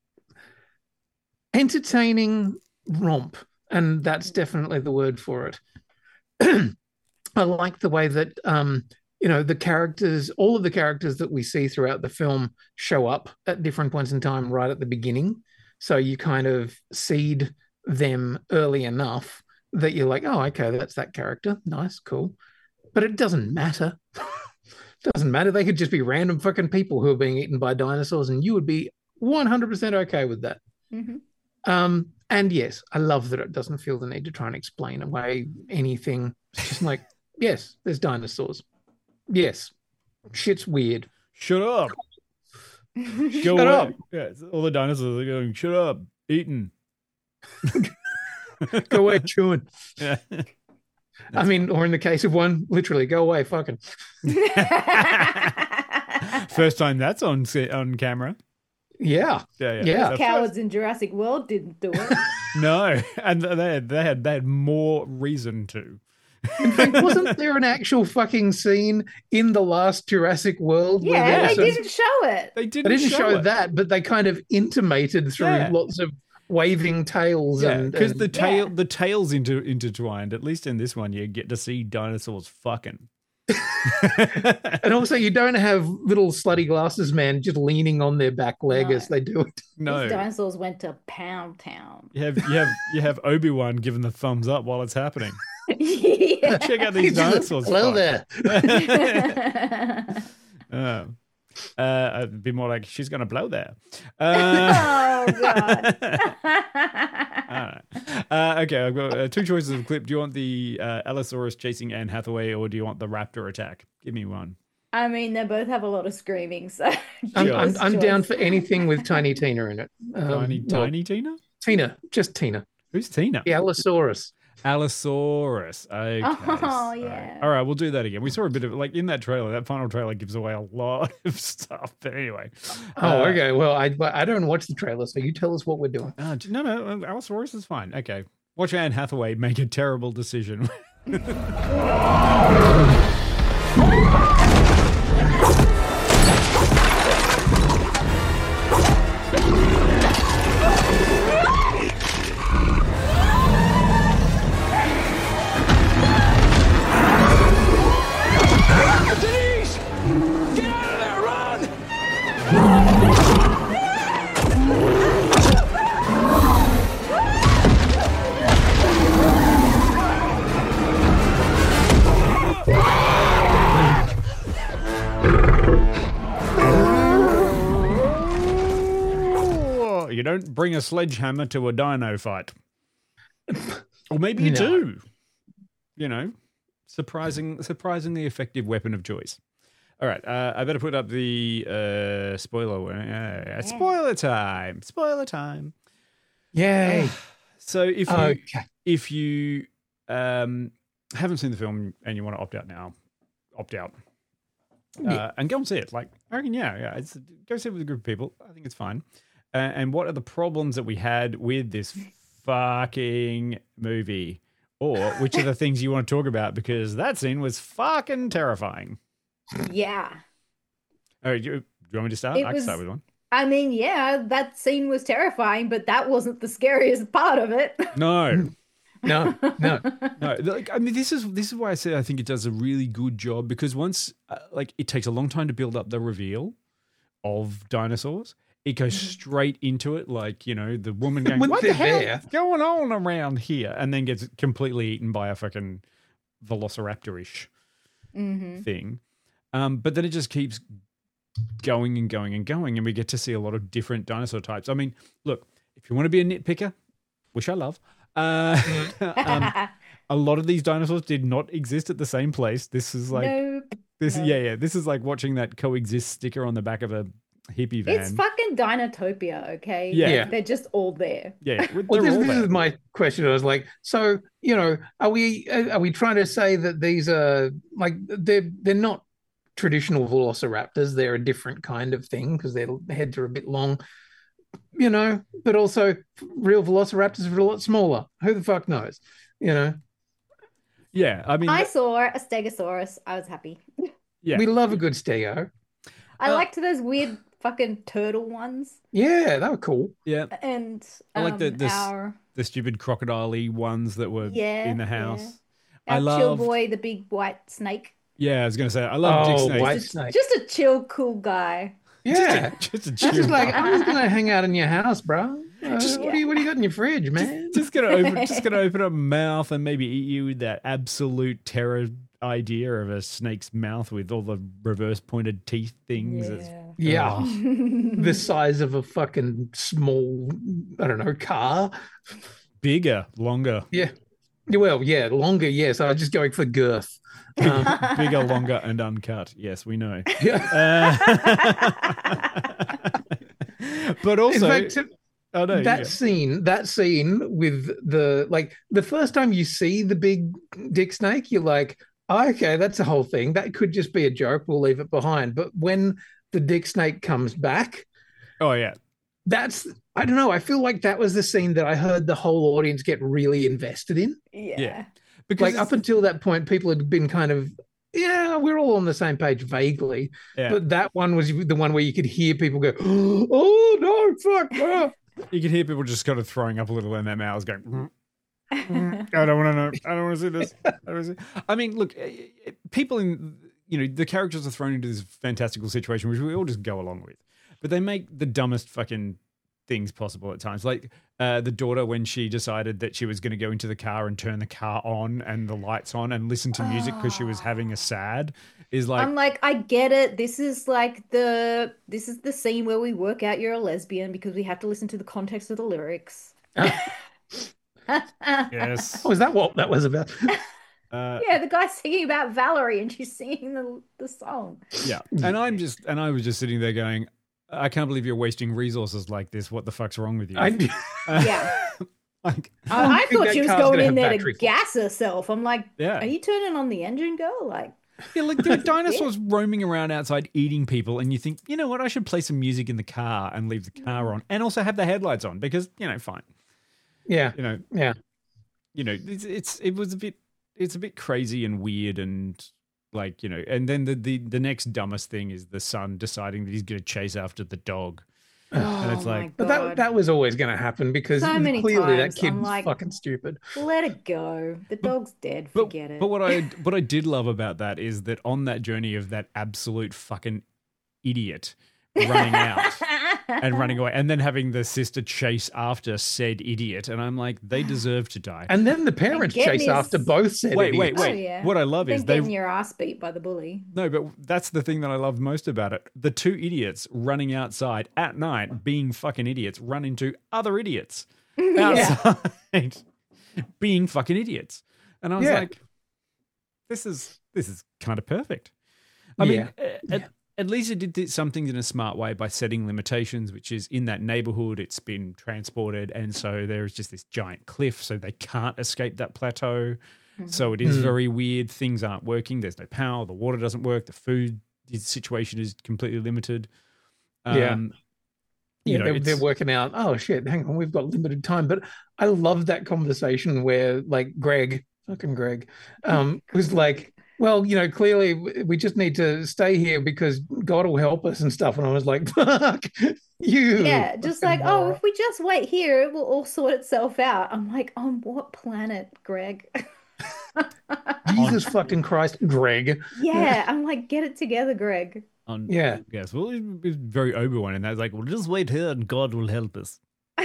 entertaining romp, and that's definitely the word for it. I like the way that um, you know, the characters, all of the characters that we see throughout the film show up at different points in time right at the beginning. So you kind of seed them early enough that you're like, oh, okay, that's that character. Nice, cool. But it doesn't matter. Doesn't matter. They could just be random fucking people who are being eaten by dinosaurs, and you would be one hundred percent okay with that. Hmm. Um, and yes, I love that it doesn't feel the need to try and explain away anything. It's just like, yes, there's dinosaurs. Yes, shit's weird. Shut up. Go Shut away. up. Yeah, all the dinosaurs are going, shut up, eating. Go away, chewing. Yeah. I mean, or in the case of one, literally, go away, fucking. First time that's on on camera. Yeah. Yeah, yeah. Yeah. So Cowards in Jurassic World didn't do it. no, and they had, they had they had more reason to. In fact, wasn't there an actual fucking scene in the last Jurassic World? where Yeah, there they was some- didn't show it. They didn't, They didn't show, it. that, but they kind of intimated through Yeah. lots of waving tails Yeah, and because and- the tail Yeah. the tails inter, intertwined. At least in this one, you get to see dinosaurs fucking. and also you don't have little slutty glasses man just leaning on their back leg No. as they do it. These No, dinosaurs went to Pound Town. you have you have you have Obi-Wan giving the thumbs up while it's happening. Yeah. Check out these dinosaurs. Hello fuck. there. Uh, uh, I'd be more like, she's going to blow there. Uh, Oh God. all right. Uh, okay, I've got uh, two choices of clip. Do you want the uh, Allosaurus chasing Anne Hathaway, or do you want the raptor attack? Give me one. I mean, they both have a lot of screaming, so I'm, I'm, choice, I'm down choice. for anything with Tiny Tina in it. Um, Tiny, well, tiny Tina? Tina, just Tina. Who's Tina? The Allosaurus. Allosaurus. Okay. Oh, so- yeah. All right, we'll do that again. We saw a bit of like in that trailer. That final trailer gives away a lot of stuff. But anyway. Oh, Uh, okay. Well, I I don't watch the trailer, so you tell us what we're doing. Uh, no, no, Allosaurus is fine. Okay. Watch Anne Hathaway make a terrible decision. Denise! Get out of there! Run! Oh, you don't bring a sledgehammer to a dino fight. Or maybe you No. do. You know, surprising, surprisingly effective weapon of choice. All right, uh, I better put up the uh, spoiler. one. Uh, spoiler time! Spoiler time! Yay. So if you Okay. if you um, haven't seen the film and you want to opt out now, opt out uh, Yeah. and go and see it. Like I reckon, yeah, yeah, it's, go see it with a group of people. I think it's fine. Uh, and what are the problems that we had with this fucking movie, or which are the things you want to talk about? Because that scene was fucking terrifying. Yeah. All right, you, do you want me to start? It I can was- start with one. I mean, yeah, that scene was terrifying, but that wasn't the scariest part of it. No. No, no. No, like I mean, this is this is why I say I think it does a really good job, because once, uh, like, it takes a long time to build up the reveal of dinosaurs. It goes straight into it, like, you know, the woman going, When "What the they're hell there. is going on around here?" and then gets completely eaten by a fucking velociraptor-ish Mm-hmm. thing. Um, but then it just keeps going and going and going, and we get to see a lot of different dinosaur types. I mean, look, if you want to be a nitpicker, which I love, uh, um, a lot of these dinosaurs did not exist at the same place. This is like Nope. this, no. yeah, yeah. This is like watching that coexist sticker on the back of a hippie van. It's fucking Dinotopia, okay? Yeah. Yeah. They're just all there. yeah, they're Well, this, all this there. is my question. I was like, so you know, are we are we trying to say that these are like they're they're not traditional velociraptors? They're a different kind of thing because their heads are a bit long. you know, but also real velociraptors are a lot smaller. Who the fuck knows? You know, Yeah, I mean, I saw a Stegosaurus. I was happy. yeah, we love a good stego. I Uh, liked those weird fucking turtle ones. Yeah, they were cool. yeah. And I like um, the- this- our The stupid crocodile-y ones that were Yeah, in the yeah. house. our I chill love. boy, the big white snake. Yeah, I was gonna say I love Dick Oh, Snake. white Just, snake. just a chill, cool guy. Yeah. Just a It's just chill. like, I'm just gonna hang out in your house, bro. Uh, Just- what do you what do you got in your fridge, man? just gonna open, just gonna open a mouth and maybe eat you with that absolute terror idea of a snake's mouth with all the reverse pointed teeth things. It's- Yeah. Oh, The size of a fucking small, I don't know, car. bigger, longer, Yeah. Well, yeah, longer, yes. I was just going for girth. Um, bigger, longer, and uncut. Yes, we know. yeah. Uh, but In also, fact, to- oh no, that yeah. scene, that scene with the like the first time you see the big dick snake, you're like, oh, okay, that's a whole thing. That could just be a joke. We'll leave it behind. But when the dick snake comes back, oh yeah, that's I don't know. I feel like that was the scene that I heard the whole audience get really invested in. Yeah. Yeah. because Like it's- up until that point, people had been kind of, yeah, we're all on the same page vaguely. yeah. But that one was the one where you could hear people go, oh no, fuck. ah." you can hear people just kind of throwing up a little in their mouths, going. "Mm, mm, I don't want to know. I don't want to see this. I, don't wanna see. I mean, look, eh, eh, people in you know the characters are thrown into this fantastical situation, which we all just go along with, but they make the dumbest fucking things possible at times. Like uh, the daughter when she decided that she was going to go into the car and turn the car on and the lights on and listen to music because she was having a sad is like I'm like, I get it. This is like the this is the scene where we work out you're a lesbian because we have to listen to the context of the lyrics. yes. Oh, is that what that was about? Uh, Yeah, the guy's singing about Valerie and she's singing the the song. Yeah. And I'm just, and I was just sitting there going, I can't believe you're wasting resources like this. What the fuck's wrong with you? I, Yeah. like, I, I think thought that she was car's going gonna in have there battery to fault. gas herself. I'm like, yeah. are you turning on the engine, girl? Like, Yeah, like there are dinosaurs roaming around outside eating people, and you think, you know what, I should play some music in the car and leave the car on and also have the headlights on because, you know, fine. yeah, You know, yeah. you know, it's, it's it was a bit it's a bit crazy and weird and like, you know, and then the the, the next dumbest thing is the son deciding that he's gonna chase after the dog. And it's oh my like- But God. that that was always going to happen because So many clearly times that kid I'm was like- fucking stupid. Let it go. The dog's dead. But, Forget it. but what I what I did love about that is that on that journey of that absolute fucking idiot running out and running away, and then having the sister chase after said idiot, and I'm like, they deserve to die. And then the parents getting chase his- after both said wait, wait, idiots. Oh, wait. yeah. What I love Been is they getting your ass beat by the bully. no, but that's the thing that I love most about it. The two idiots running outside at night, being fucking idiots, run into other idiots outside, being fucking idiots, and I was Yeah. like, this is this is kind of perfect. I mean, Yeah. a- at, at least it did th- something in a smart way by setting limitations, which is in that neighborhood, it's been transported. And so there's just this giant cliff, so they can't escape that plateau. So it is Mm. very weird. Things aren't working. There's no power. The water doesn't work. The food situation is completely limited. Yeah. Um, Yeah, you know, they're, it's- they're working out, oh shit, hang on, we've got limited time. But I love that conversation where like Greg, fucking Greg, um, was like, well, you know, clearly we just need to stay here because God will help us and stuff. And I was like, fuck you. Yeah, just fucking like, oh, moron. if we just wait here, it will all sort itself out. I'm like, on what planet, Greg? Jesus fucking Christ, Greg. Yeah, I'm like, get it together, Greg. on, Yeah. Yes. Well, it was very Obi-Wan, and I was like, well, just wait here and God will help us.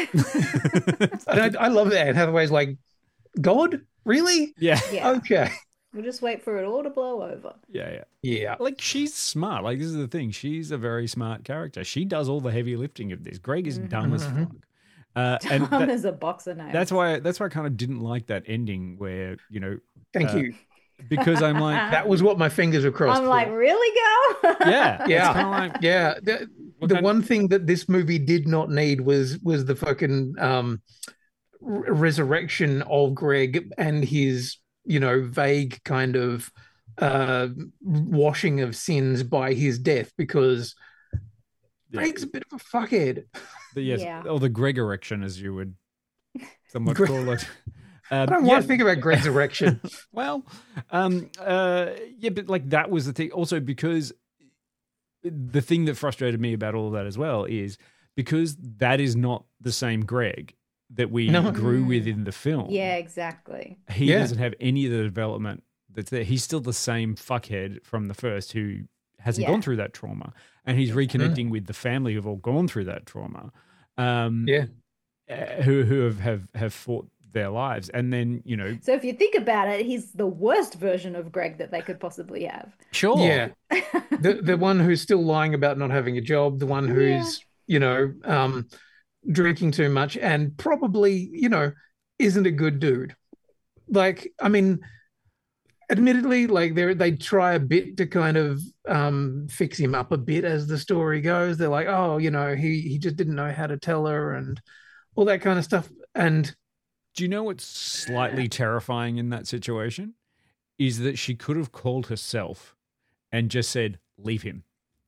And I, I love that. Anne Hathaway's like, God? Really? Yeah. Yeah, Okay. we'll just wait for it all to blow over. Yeah. Yeah. Yeah. Like, she's smart. Like, this is the thing. She's a very smart character. She does all the heavy lifting of this. Greg is dumb as fuck. Uh, and Dumb that- as a boxer name. that's why that's why I kind of didn't like that ending where, you know, Thank Uh, you. because I'm like, That was what my fingers were crossed I'm for. like, really, girl? yeah. Yeah. It's kind of like, Yeah, the, What the kind- one thing that this movie did not need was was the fucking um, r- resurrection of Greg and his, you know, vague kind of uh, washing of sins by his death, because Yeah. Greg's a bit of a fuckhead. The, yes, Yeah. or the Greg erection, as you would somewhat Greg- call it. I Um, don't yeah, want to think about Greg's erection. well, um, uh, yeah, but like that was the thing. Also, because the thing that frustrated me about all of that as well is because that is not the same Greg that we No. grew with in the film. Yeah, exactly. He Yeah. doesn't have any of the development that's there. He's still the same fuckhead from the first who hasn't Yeah. gone through that trauma, and he's reconnecting with the family who've all gone through that trauma. Um, Yeah. uh, who who have, have have fought their lives, and then you know, So if you think about it, he's the worst version of Greg that they could possibly have. sure, Yeah. The the one who's still lying about not having a job, the one who's, you know, um, drinking too much and probably, you know, isn't a good dude. Like, I mean, admittedly, like they they try a bit to kind of um fix him up a bit as the story goes. They're like, oh, you know, he he just didn't know how to tell her and all that kind of stuff. And Do you know what's slightly terrifying in that situation? Is that she could have called herself and just said, leave him.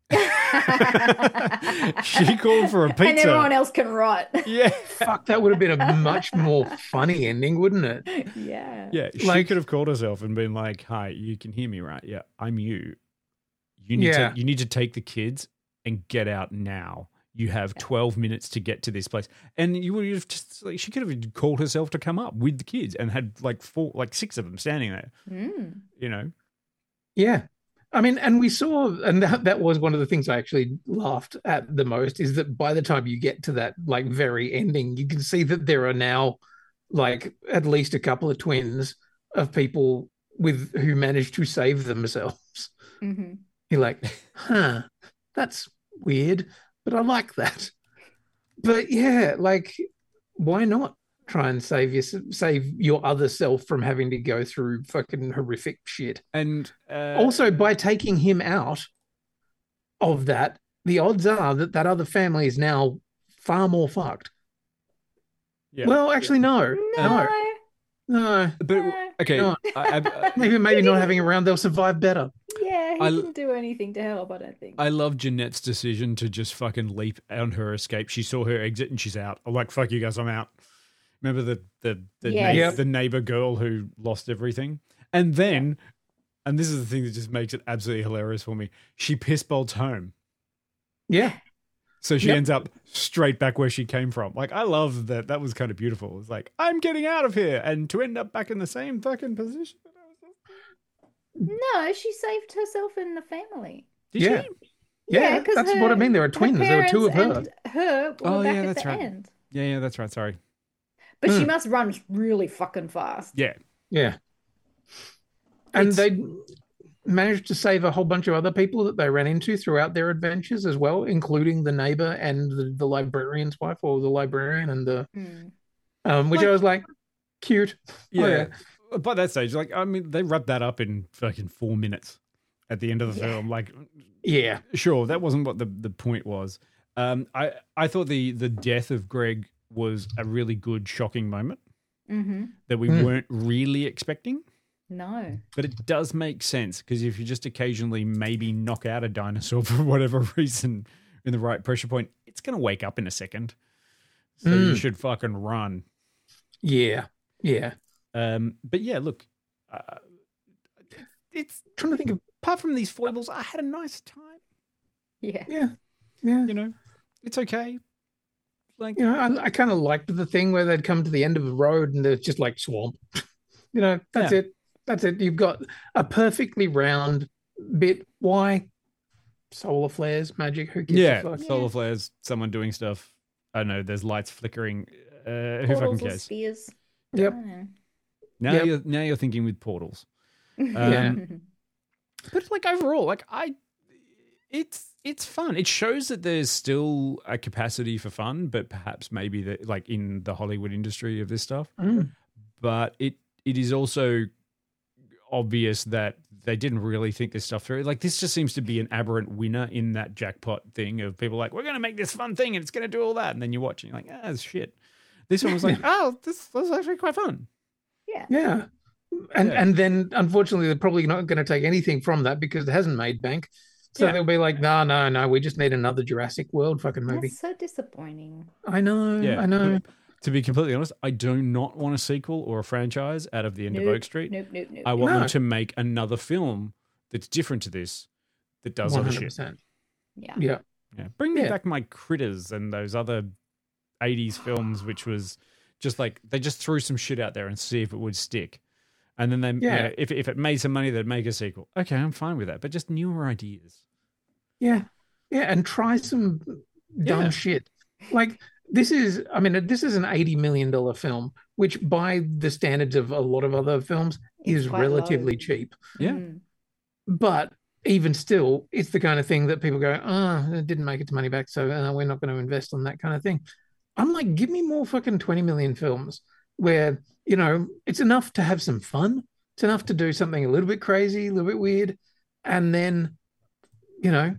She called for a pizza. And everyone else can rot. Yeah. fuck, that would have been a much more funny ending, wouldn't it? Yeah. Yeah. She Like- could have called herself and been like, hi, you can hear me, right? Yeah, I'm you. You need Yeah. to you need to take the kids and get out now. You have twelve minutes to get to this place. And you would have just like she could have called herself to come up with the kids and had like four like six of them standing there. Mm. You know? Yeah. I mean, and we saw, and that, that was one of the things I actually laughed at the most, is that by the time you get to that like very ending, you can see that there are now like at least a couple of twins of people with who managed to save themselves. hmm You're like, huh, that's weird, but I like that. But yeah, like, why not try and save your save your other self from having to go through fucking horrific shit? And uh, Also, by taking him out of that, the odds are that that other family is now far more fucked. yeah. Well, actually, no, No. no, no. but okay, No. I, I, Maybe, maybe not having him around, they'll survive better. Yeah, he I- didn't do anything to help, I don't think. I love Jeanette's decision to just fucking leap on her escape. She saw her exit and she's out. I'm like, fuck you guys, I'm out. Remember the the the, Yes. neigh- Yep. the neighbor girl who lost everything? And then, and this is the thing that just makes it absolutely hilarious for me, she piss bolts home. Yeah, So she Yep. ends up straight back where she came from. Like, I love that. That was kind of beautiful. It's like, I'm getting out of here. And to end up back in the same fucking position. No, she saved herself and the family. Did Yeah. she? yeah, 'cause that's her- what I mean. There were her twins. There were two of her. parents and her were Oh, back yeah, at that's the right. end. Yeah, yeah, that's right. Sorry. But she Hmm. must run really fucking fast. Yeah. Yeah, and It's- they managed to save a whole bunch of other people that they ran into throughout their adventures as well, including the neighbor and the, the librarian's wife, or the librarian and the Mm. um, which I was like, cute. Yeah. Oh, yeah. By that stage, like, I mean, they wrapped that up in fucking four minutes at the end of the Yeah. film. Like, Yeah. sure, that wasn't what the, the point was. Um, I, I thought the, the death of Greg was a really good, shocking moment hmm that we Mm. weren't really expecting. No. But it does make sense because if you just occasionally maybe knock out a dinosaur for whatever reason in the right pressure point, it's going to wake up in a second. So you Mm. should fucking run. Yeah. Yeah. Um, but yeah, look, uh, it's trying to think of apart from these foibles, I had a nice time. Yeah. yeah. Yeah. You know, it's okay. Like, You know, I, I kind of liked the thing where they'd come to the end of the road and there's just like swamp. You know, that's Yeah. it. That's it. You've got a perfectly round bit. Why? Solar flares, magic. Who gives yeah, a fuck? solar flares, someone doing stuff. I don't know. There's lights flickering. Uh, who fucking Portals or cares? spears. Yep. I don't know. Now Yep. you're now you're thinking with portals. Yeah. Um, But like overall, like I, it's it's fun. It shows that there's still a capacity for fun, but perhaps maybe that like in the Hollywood industry of this stuff. Mm. But it it is also obvious that they didn't really think this stuff through. Like this just seems to be an aberrant winner in that jackpot thing of people like, we're going to make this fun thing and it's going to do all that. And then you're watching like, ah, it's shit. This one was like, oh, this was actually quite fun. Yeah. Yeah. And Yeah. and then unfortunately they're probably not going to take anything from that because it hasn't made bank. So Yeah. they'll be like, no, no, no, we just need another Jurassic World fucking movie. That's so disappointing. I know, Yeah, I know. but to be completely honest, I do not want a sequel or a franchise out of the end Nope, of Oak Street. Nope, nope, nope. I want No. them to make another film that's different to this, that does other shit. Yeah. Yeah. Yeah, bring me Yeah. back my Critters and those other eighties films, which was just like they just threw some shit out there and see if it would stick. And then they, you Yeah. know, if if it made some money, they'd make a sequel. Okay, I'm fine with that, but just newer ideas. Yeah. Yeah. And try some dumb Yeah. shit. Like, this is, I mean, this is an eighty million dollars film, which by the standards of a lot of other films It's is quite relatively low. cheap. Yeah. Mm. But even still, it's the kind of thing that people go, oh, it didn't make its money back, so uh, we're not going to invest on that kind of thing. I'm like, give me more fucking twenty million films where, you know, it's enough to have some fun. It's enough to do something a little bit crazy, a little bit weird. And then, you know,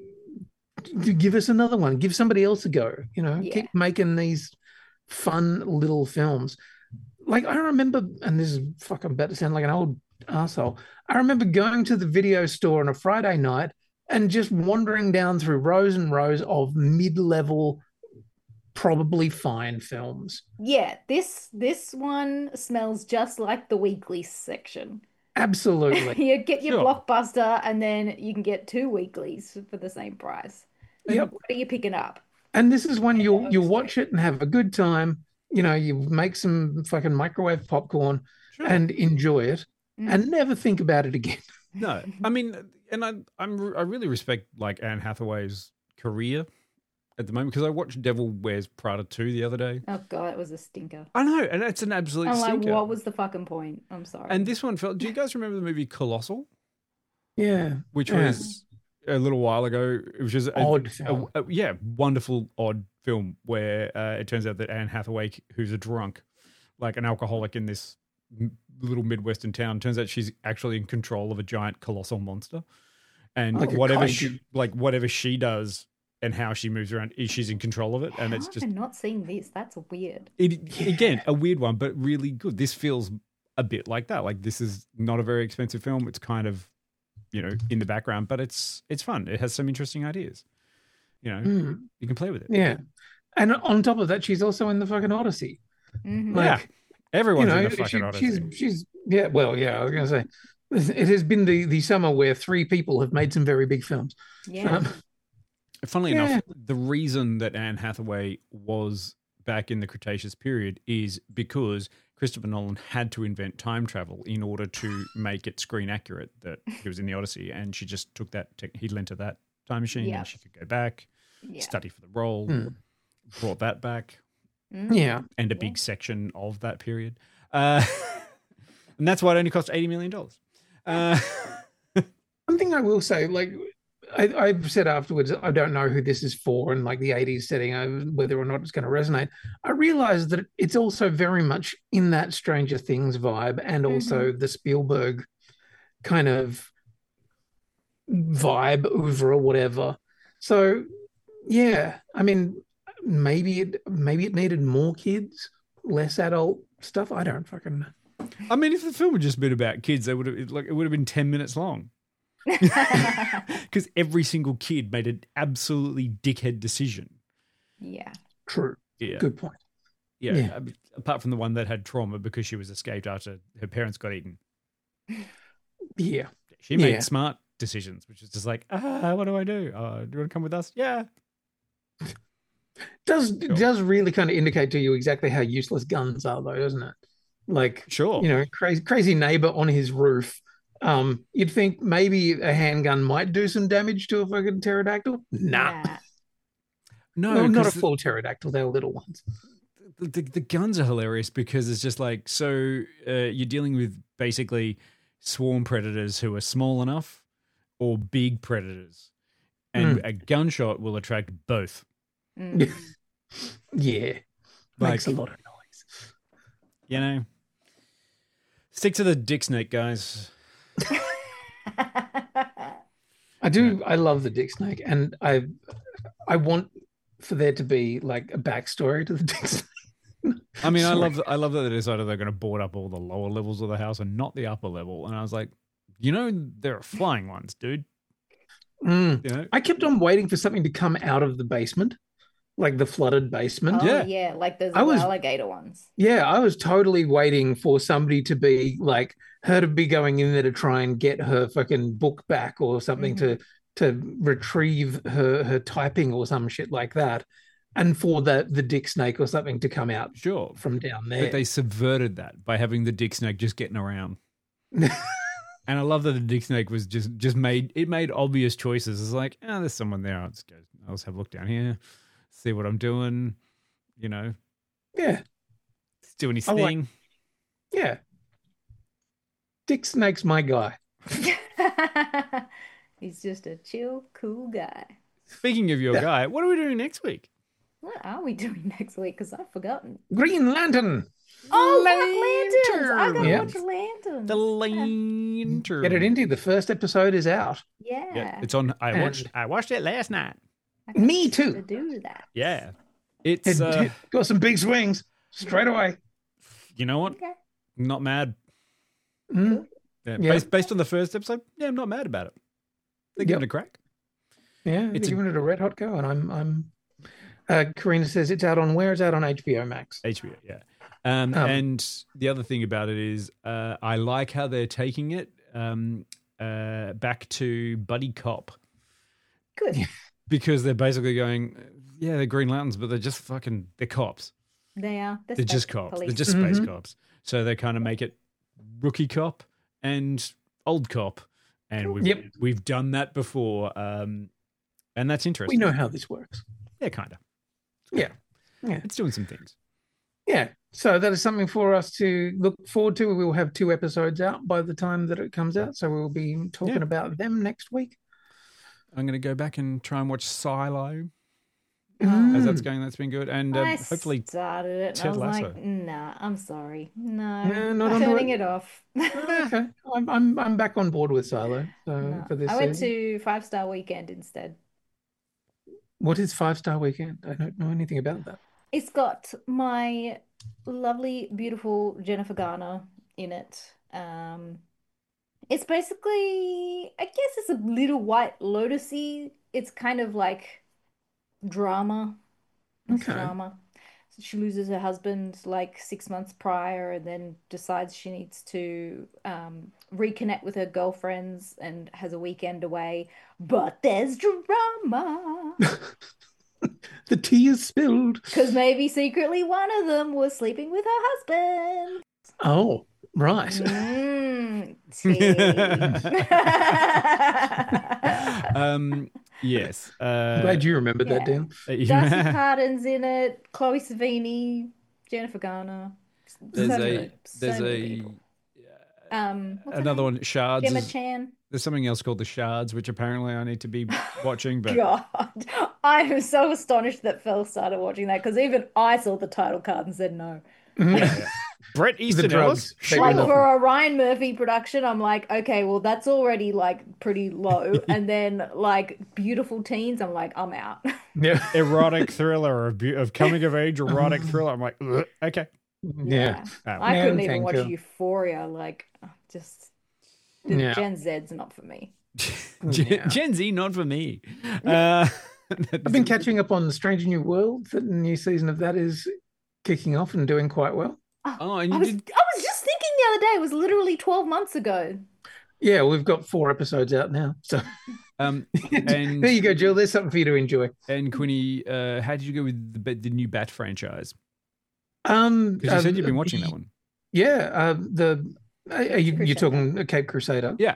g- give us another one. Give somebody else a go. You know, Yeah. keep making these fun little films. Like, I remember, and this is fucking about to sound like an old asshole. I remember going to the video store on a Friday night and just wandering down through rows and rows of mid-level, probably fine films. Yeah, this this one smells just like the weekly section. Absolutely. You get your Sure. blockbuster and then you can get two weeklies for the same price. Yep. What are you picking up? And this is when you'll Yeah, you'll obviously. watch it and have a good time. You know, you make some fucking microwave popcorn Sure. and enjoy it Mm. and never think about it again. No, I mean, and I I'm I really respect like Anne Hathaway's career at the moment because I watched Devil Wears Prada two the other day. Oh god, it was a stinker. I know, and it's an absolute I'm like, stinker. what was the fucking point? I'm sorry. And this one felt. Do you guys remember the movie Colossal, Yeah. which Yeah. was a little while ago? Which was a, Odd a- film. a- yeah, wonderful odd film where uh, it turns out that Anne Hathaway, who's a drunk, like an alcoholic in this m- little midwestern town, turns out she's actually in control of a giant colossal monster, and Like a whatever kaiju. she like whatever she does and how she moves around, is she's in control of it, and How it's have just I not seen this? That's weird. it again a weird one, but really good. This feels a bit like that. Like this is not a very expensive film. It's kind of, you know, in the background, but it's it's fun. It has some interesting ideas. You know, Mm, you can play with it. yeah. And on top of that, she's also in the fucking Odyssey. Mhm. Like, Yeah, everyone's you know, in the fucking she- Odyssey. she's she's yeah. Well, yeah. I was gonna say, it has been the the summer where three people have made some very big films. Yeah. Um, Funnily Yeah. enough, the reason that Anne Hathaway was back in the Cretaceous period is because Christopher Nolan had to invent time travel in order to make it screen accurate that he was in the Odyssey, and she just took that. Tech, he lent her that time machine, Yeah. and she could go back, Yeah. study for the role, Hmm. brought that back, Mm. yeah. and a big section of that period, uh, and that's why it only cost eighty million dollars. Uh, One thing I will say, like I, I've said afterwards, I don't know who this is for, and like the eighties setting, uh, whether or not it's going to resonate. I realized that it's also very much in that Stranger Things vibe, and also the Spielberg kind of vibe over or whatever. So, yeah, I mean, maybe it maybe it needed more kids, less adult stuff. I don't fucking know. I mean, if the film had just been about kids, they would have it- like it would have been ten minutes long. Because every single kid made an absolutely dickhead decision. Yeah. True. Yeah, Good point. yeah. yeah. I mean, apart from the one that had trauma because she was escaped after her parents got eaten, Yeah. she made Yeah. smart decisions, which is just like, ah, what do I do? Uh, do you want to come with us? Yeah. Does Sure. does really kind of indicate to you exactly how useless guns are, though, doesn't it? Like, Sure. you know, crazy crazy neighbor on his roof. Um, you'd think maybe a handgun might do some damage to a fucking pterodactyl. Nah, Nah. no, no, not a 'cause the- full pterodactyl. They're little ones. the, the, the guns are hilarious because it's just like, so uh, you're dealing with basically swarm predators who are small enough or big predators. And a gunshot will attract both. Mm. Yeah, Like- makes a lot of noise. You know? Stick to the dick snake, guys. I do. I love the dick snake, and I, I want for there to be like a backstory to the dick snake. I mean, I Sorry. love I love that they decided they're going to board up all the lower levels of the house and not the upper level. And I was like, you know, there are flying ones, dude. Mm. You know? I kept on waiting for something to come out of the basement, like the flooded basement. Oh Yeah. yeah, like those I was- alligator ones. Yeah, I was totally waiting for somebody to be like her to be going in there to try and get her fucking book back or something to to retrieve her her typing or some shit like that, and for the the dick snake or something to come out Sure. from down there. But they subverted that by having the dick snake just getting around. And I love that the dick snake was just just made it made obvious choices. It's like, oh, there's someone there. I'll just go. I'll just have a look down here, see what I'm doing. You know, yeah, it's doing his I like- thing. yeah. Dick Snake's my guy. He's just a chill, cool guy. Speaking of your Yeah. guy, what are we doing next week? What are we doing next week? Because I've forgotten. Green Lantern. Oh, Black Lanterns! I gotta Yeah. watch Lanterns. The lantern. Get it into the first episode is out. Yeah. Yeah, it's on. I And- watched. I watched it last night. I got Me to too. do that. Yeah, it's. It, Uh, got some big swings straight away. you know what? Okay. Not mad. Mm. Yeah, Yeah. Based, based on the first episode, yeah, I'm not mad about it. They're giving Yep. it a crack. Yeah, It's they're a- giving it a red hot go, and I'm I'm. Uh, Karina says it's out on where? It's out on H B O Max. H B O, yeah. Um, Um, and the other thing about it is, uh, I like how they're taking it um, uh, back to buddy cop Good. because they're basically going, yeah, they're Green Lanterns, but they're just fucking they're cops. They are. They're just cops. Police. They're just space Mhm. cops. So they kind of make it rookie cop and old cop, and we've Yep. we've done that before, um, and that's interesting. We know how this works. Yeah, kind of. Yeah. Yeah. It's doing some things. Yeah. So that is something for us to look forward to. We will have two episodes out by the time that it comes out. So we'll be talking Yeah. about them next week. I'm going to go back and try and watch Silo as Mm. that's going. That's been good, and um, I hopefully, started it and I Ted was Lasso. like, nah, I'm sorry. No, No, not I'm onto turning it. it off. Okay. I'm I'm I'm back on board with Silo. So No. for this I went season. to Five Star Weekend instead. What is Five Star Weekend? I don't know anything about that. It's got my lovely, beautiful Jennifer Garner in it. Um, it's basically, I guess it's a little White Lotus-y. It's kind of like drama. It's Okay. drama. So she loses her husband like six months prior and then decides she needs to um, reconnect with her girlfriends and has a weekend away. But there's drama. The tea is spilled. Because maybe secretly one of them was sleeping with her husband. Oh, right. Mm, tea. um, yes. Uh, I'm glad you remembered that, yeah. Dan. Darcy Carden's in it. Chloe Savini, Jennifer Garner. There's So a many- so there's many a people. Um, what's her another name? one. Shards. Gemma is- Chan. there's something else called the Shards, which apparently I need to be watching. But God, I am so astonished that Phil started watching that because even I saw the title card and said no. Brett Easton Ellis. drugs. They Like were for a Ryan Murphy production, I'm like, okay, well that's already like pretty low, and then like Beautiful Teens, I'm like, I'm out. Yeah. Erotic thriller of, of coming of age erotic thriller. I'm like, "Ugh, okay. Yeah. Oh, I No, couldn't even thank watch you. Euphoria. Like, just the Yeah. Gen Z's not for me. Gen, Yeah. Gen Z, not for me. Uh, I've been catching up on Strange New World. The new season of that is kicking off and doing quite well. Oh, and I you was, did. I was just thinking the other day. It was literally twelve months ago. Yeah, we've got four episodes out now. So Um, and there you go, Jill. There's something for you to enjoy. and Quinny, uh, how did you go with the the new Bat franchise? Um, Because you um, said you've been watching the- that one. Yeah, um, the are you, you're Crusader. talking Cape Crusader? Yeah.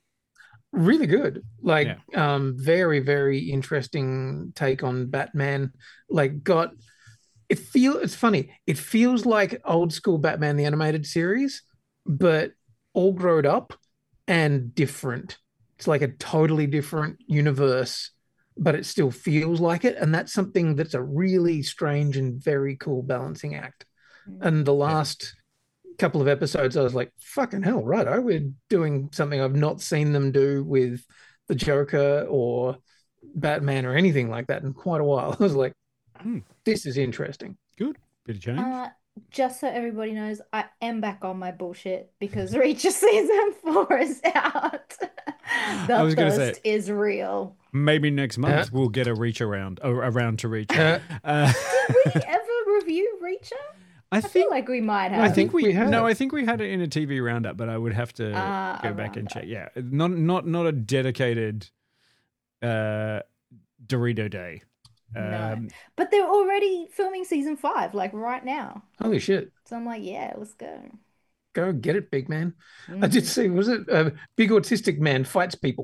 Really good. Like, um, very very interesting take on Batman. Like, got it feel. It's funny. It feels like old school Batman the animated series, but all grown up and different. It's like a totally different universe, but it still feels like it. And that's something that's a really strange and very cool balancing act. And the last couple of episodes, I was like, fucking hell, right. I we're doing something I've not seen them do with the Joker or Batman or anything like that in quite a while. I was like, Hmm. this is interesting. Good. Bit of change. Uh, just so everybody knows, I am back on my bullshit because Reacher season four is out. The I was gonna thirst say- is real. Maybe next month Uh. we'll get a reach around, or around to reach. Uh, Uh, Did we ever review Reacher? I I feel think like we might have. I think we, we have. no, I think we had it in a T V roundup, but I would have to Ah, go a back and roundup. check. Yeah, not not not a dedicated uh, Dorito Day. No. Um, But they're already filming season five, like right now. Holy shit. So I'm like, yeah, let's go. Go get it, big man. I Mm. did see, was it uh, big autistic man fights people?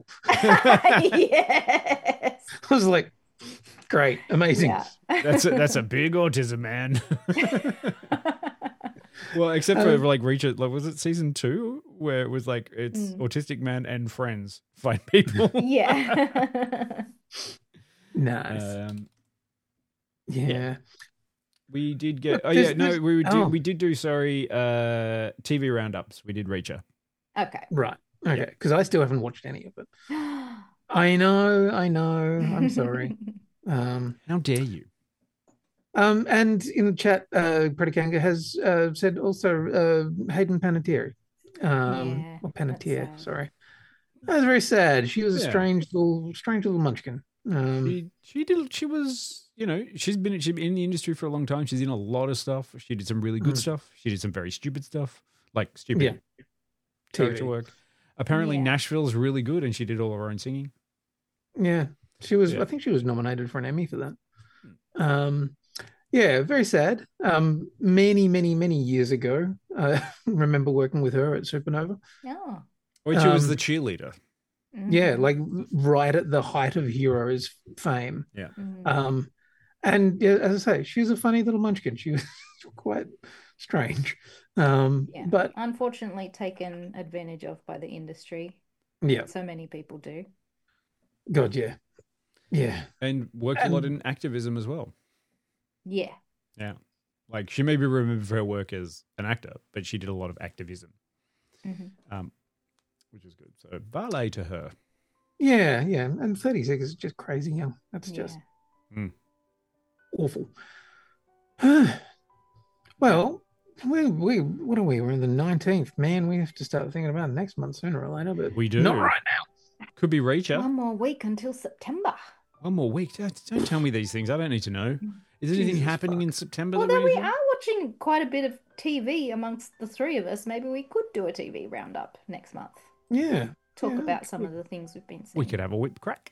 Yes. I was like, great, amazing. Yeah. that's a, that's a big autism, man. Well, except for Um, like Reach It, like was it season two where it was like it's Mm. autistic man and friends fight people. Yeah. Nice. Um, yeah. we did get. Look, Oh there's- yeah, no, there's- we did. oh. We did do. Sorry, uh, T V roundups. We did Reacher. Okay. Right. Okay. Because I still haven't watched any of it. I know. I know. I'm sorry. Um, How dare you? um, and in the chat, uh, Predicanga has uh, said also uh, Hayden Panettiere. Um, Yeah, or that's Panettiere, sad. sorry. That was very sad. She was a Yeah. strange little, strange little munchkin. Um, She she did. She was. You know, she's been she's been in the industry for a long time. She's in a lot of stuff. She did some really good Mm. stuff. She did some very stupid stuff, like stupid Yeah. character T V. work. Apparently, Yeah. Nashville's really good, and she did all her own singing. Yeah, she was. Yeah. I think she was nominated for an Emmy for that. Um, yeah, very sad. Um, many, many, many years ago, I remember working with her at Supernova. Oh. Which she was Um, the cheerleader. Yeah, Mhm. like right at the height of Heroes fame. Mhm. Um, and yeah, as I say, she was a funny little munchkin. She was quite strange. Um, Yeah. but Unfortunately taken advantage of by the industry. yeah, So many people do. God, yeah, yeah, And worked a lot And- in activism as well. Yeah. Yeah. Like she may be remembered for her work as an actor, but she did a lot of activism, Mhm. um, which is good. So ballet to her. yeah, yeah. And thirty-six is just crazy young. That's Yeah. just Mm. awful. Well, we we what are we? We're in the nineteenth. Man, we have to start thinking about next month sooner or later. But We do. not right now. Could be Reacher. One more week until September. One more week. Don't, don't tell me these things. I don't need to know. Is anything Jesus happening fuck. in September? Well, that then we need to- are watching quite a bit of T V amongst the three of us. Maybe we could do a T V roundup next month. Yeah, Talk Yeah, about some of the things we've been seeing. We could have a whip crack.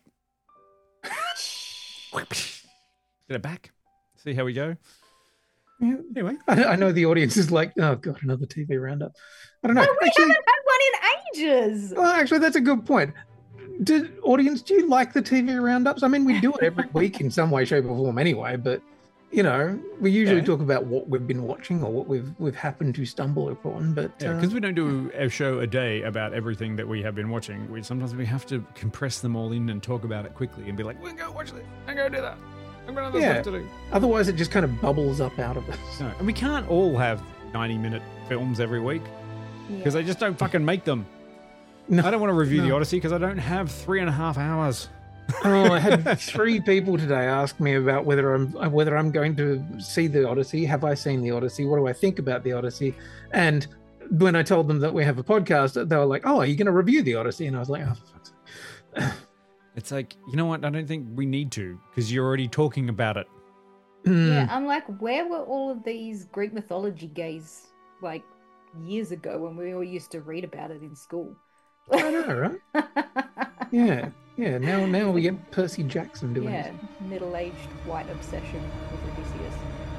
Get it back. See how we go. yeah. Anyway, I, I know the audience is like, oh god, another T V roundup. I don't know. No, we actually, haven't had one in ages. well, actually, that's a good point. Do, audience, do you like the T V roundups? I mean, we do it every week in some way, shape, or form, anyway. But you know, we usually Yeah. talk about what we've been watching or what we've we've happened to stumble upon. But yeah, uh, because we don't do a show a day about everything that we have been watching. We sometimes we have to compress them all in and talk about it quickly and be like, "We'll go watch this. I'm going to do that. I've got other Yeah. stuff to do." otherwise, it just kind of bubbles up out of us. No, and we can't all have ninety-minute films every week because Yeah. they just don't fucking make them. No, I don't want to review The no. Odyssey because I don't have three and a half hours. Oh, I had three people today ask me about whether I'm whether I'm going to see the Odyssey. Have I seen the Odyssey? What do I think about the Odyssey? And when I told them that we have a podcast, they were like, "Oh, are you going to review the Odyssey?" And I was like, "Oh, for fuck's sake." It's like, you know what? I don't think we need to because you're already talking about it. Hmm. Yeah, I'm like, where were all of these Greek mythology gays like years ago when we all used to read about it in school? I know, right? Yeah, yeah. Now, now we get Percy Jackson doing Yeah, it. middle-aged white obsession with Odysseus.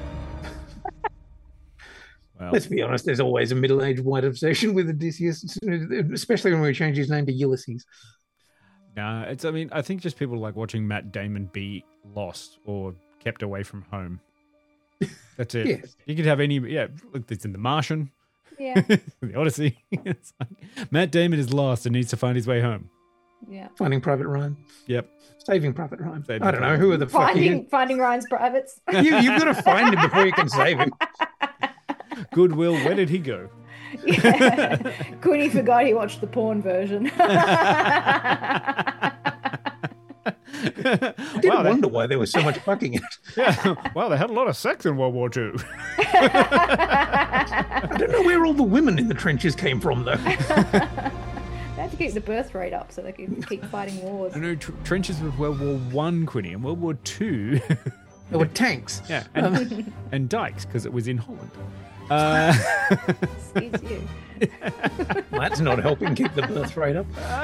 Well, Let's be honest. There's always a middle-aged white obsession with Odysseus, especially when we change his name to Ulysses. nah, it's. I mean, I think just people like watching Matt Damon be lost or kept away from home. That's it. Yes. You could have any. Yeah, look, it's in The Martian, Yeah, The Odyssey. It's like Matt Damon is lost and needs to find his way home. yeah. Finding Private Ryan, Yep. Saving Private Ryan. Saving I don't know Private who are the fuck Finding you. finding Ryan's privates. you you've got to find him before you can save him. Goodwill. Where did he go? Yeah. Quinny forgot he watched the porn version. I did wow, they, wonder why there was so much fucking in it. yeah. Wow, they had a lot of sex in World War Two. I don't know where all the women in the trenches came from, though. They had to keep the birth rate up so they could keep fighting wars. I know tr- trenches with World War One, Quinny, and World War Two. There were tanks. Yeah, and, Um, and dikes because it was in Holland. Uh, Excuse you. That's not helping keep the birth rate up.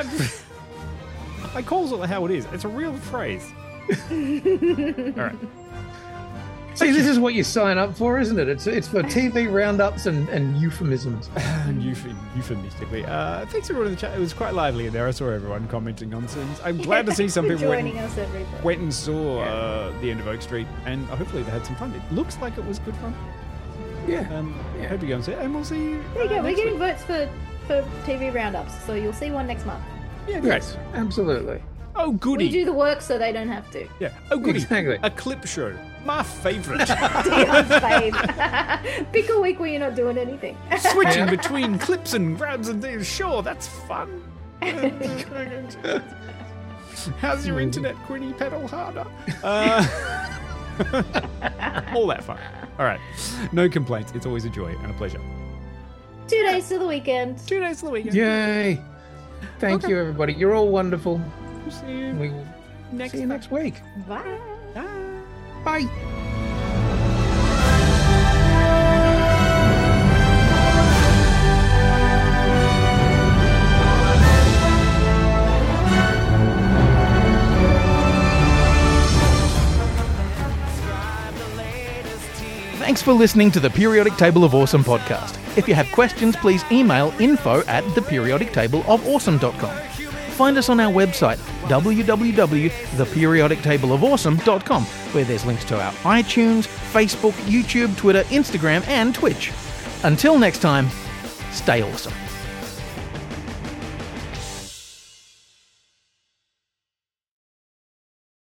I calls it how it is. It's a real phrase. All right. See, this is what you sign up for, isn't it? It's it's for T V roundups and, and euphemisms. And euph- euphemistically. Uh, thanks everyone in the chat. It was quite lively in there. I saw everyone commenting on things. I'm glad to see some people went, joining us every day. went and saw uh, the end of Oak Street, and hopefully they had some fun. It looks like it was good fun. Yeah. Um, Yeah. Hope you go and see it, and we'll see you. There you uh, go. We're next getting week. votes for, for T V roundups, so you'll see one next month. Yeah, great. Yes, absolutely. Oh, goody. We do the work so they don't have to. Yeah. Oh, goody. Exactly. A clip show. My favourite. Dion's fave. Pick a week where you're not doing anything. Switching between clips and grabs and things. Sure, that's fun. How's your internet, Quinny? Pedal harder. Uh, all that fun. All right. No complaints. It's always a joy and a pleasure. Two days to the weekend. Two days of the weekend. Yay. Thank Okay. you, everybody. You're all wonderful. We'll see you We will next see you next week. Bye. Bye. Bye. Thanks for listening to the Periodic Table of Awesome podcast. If you have questions, please email info at the periodic table of awesome dot com. Find us on our website, w w w dot the periodic table of awesome dot com, where there's links to our iTunes, Facebook, YouTube, Twitter, Instagram, and Twitch. Until next time, stay awesome.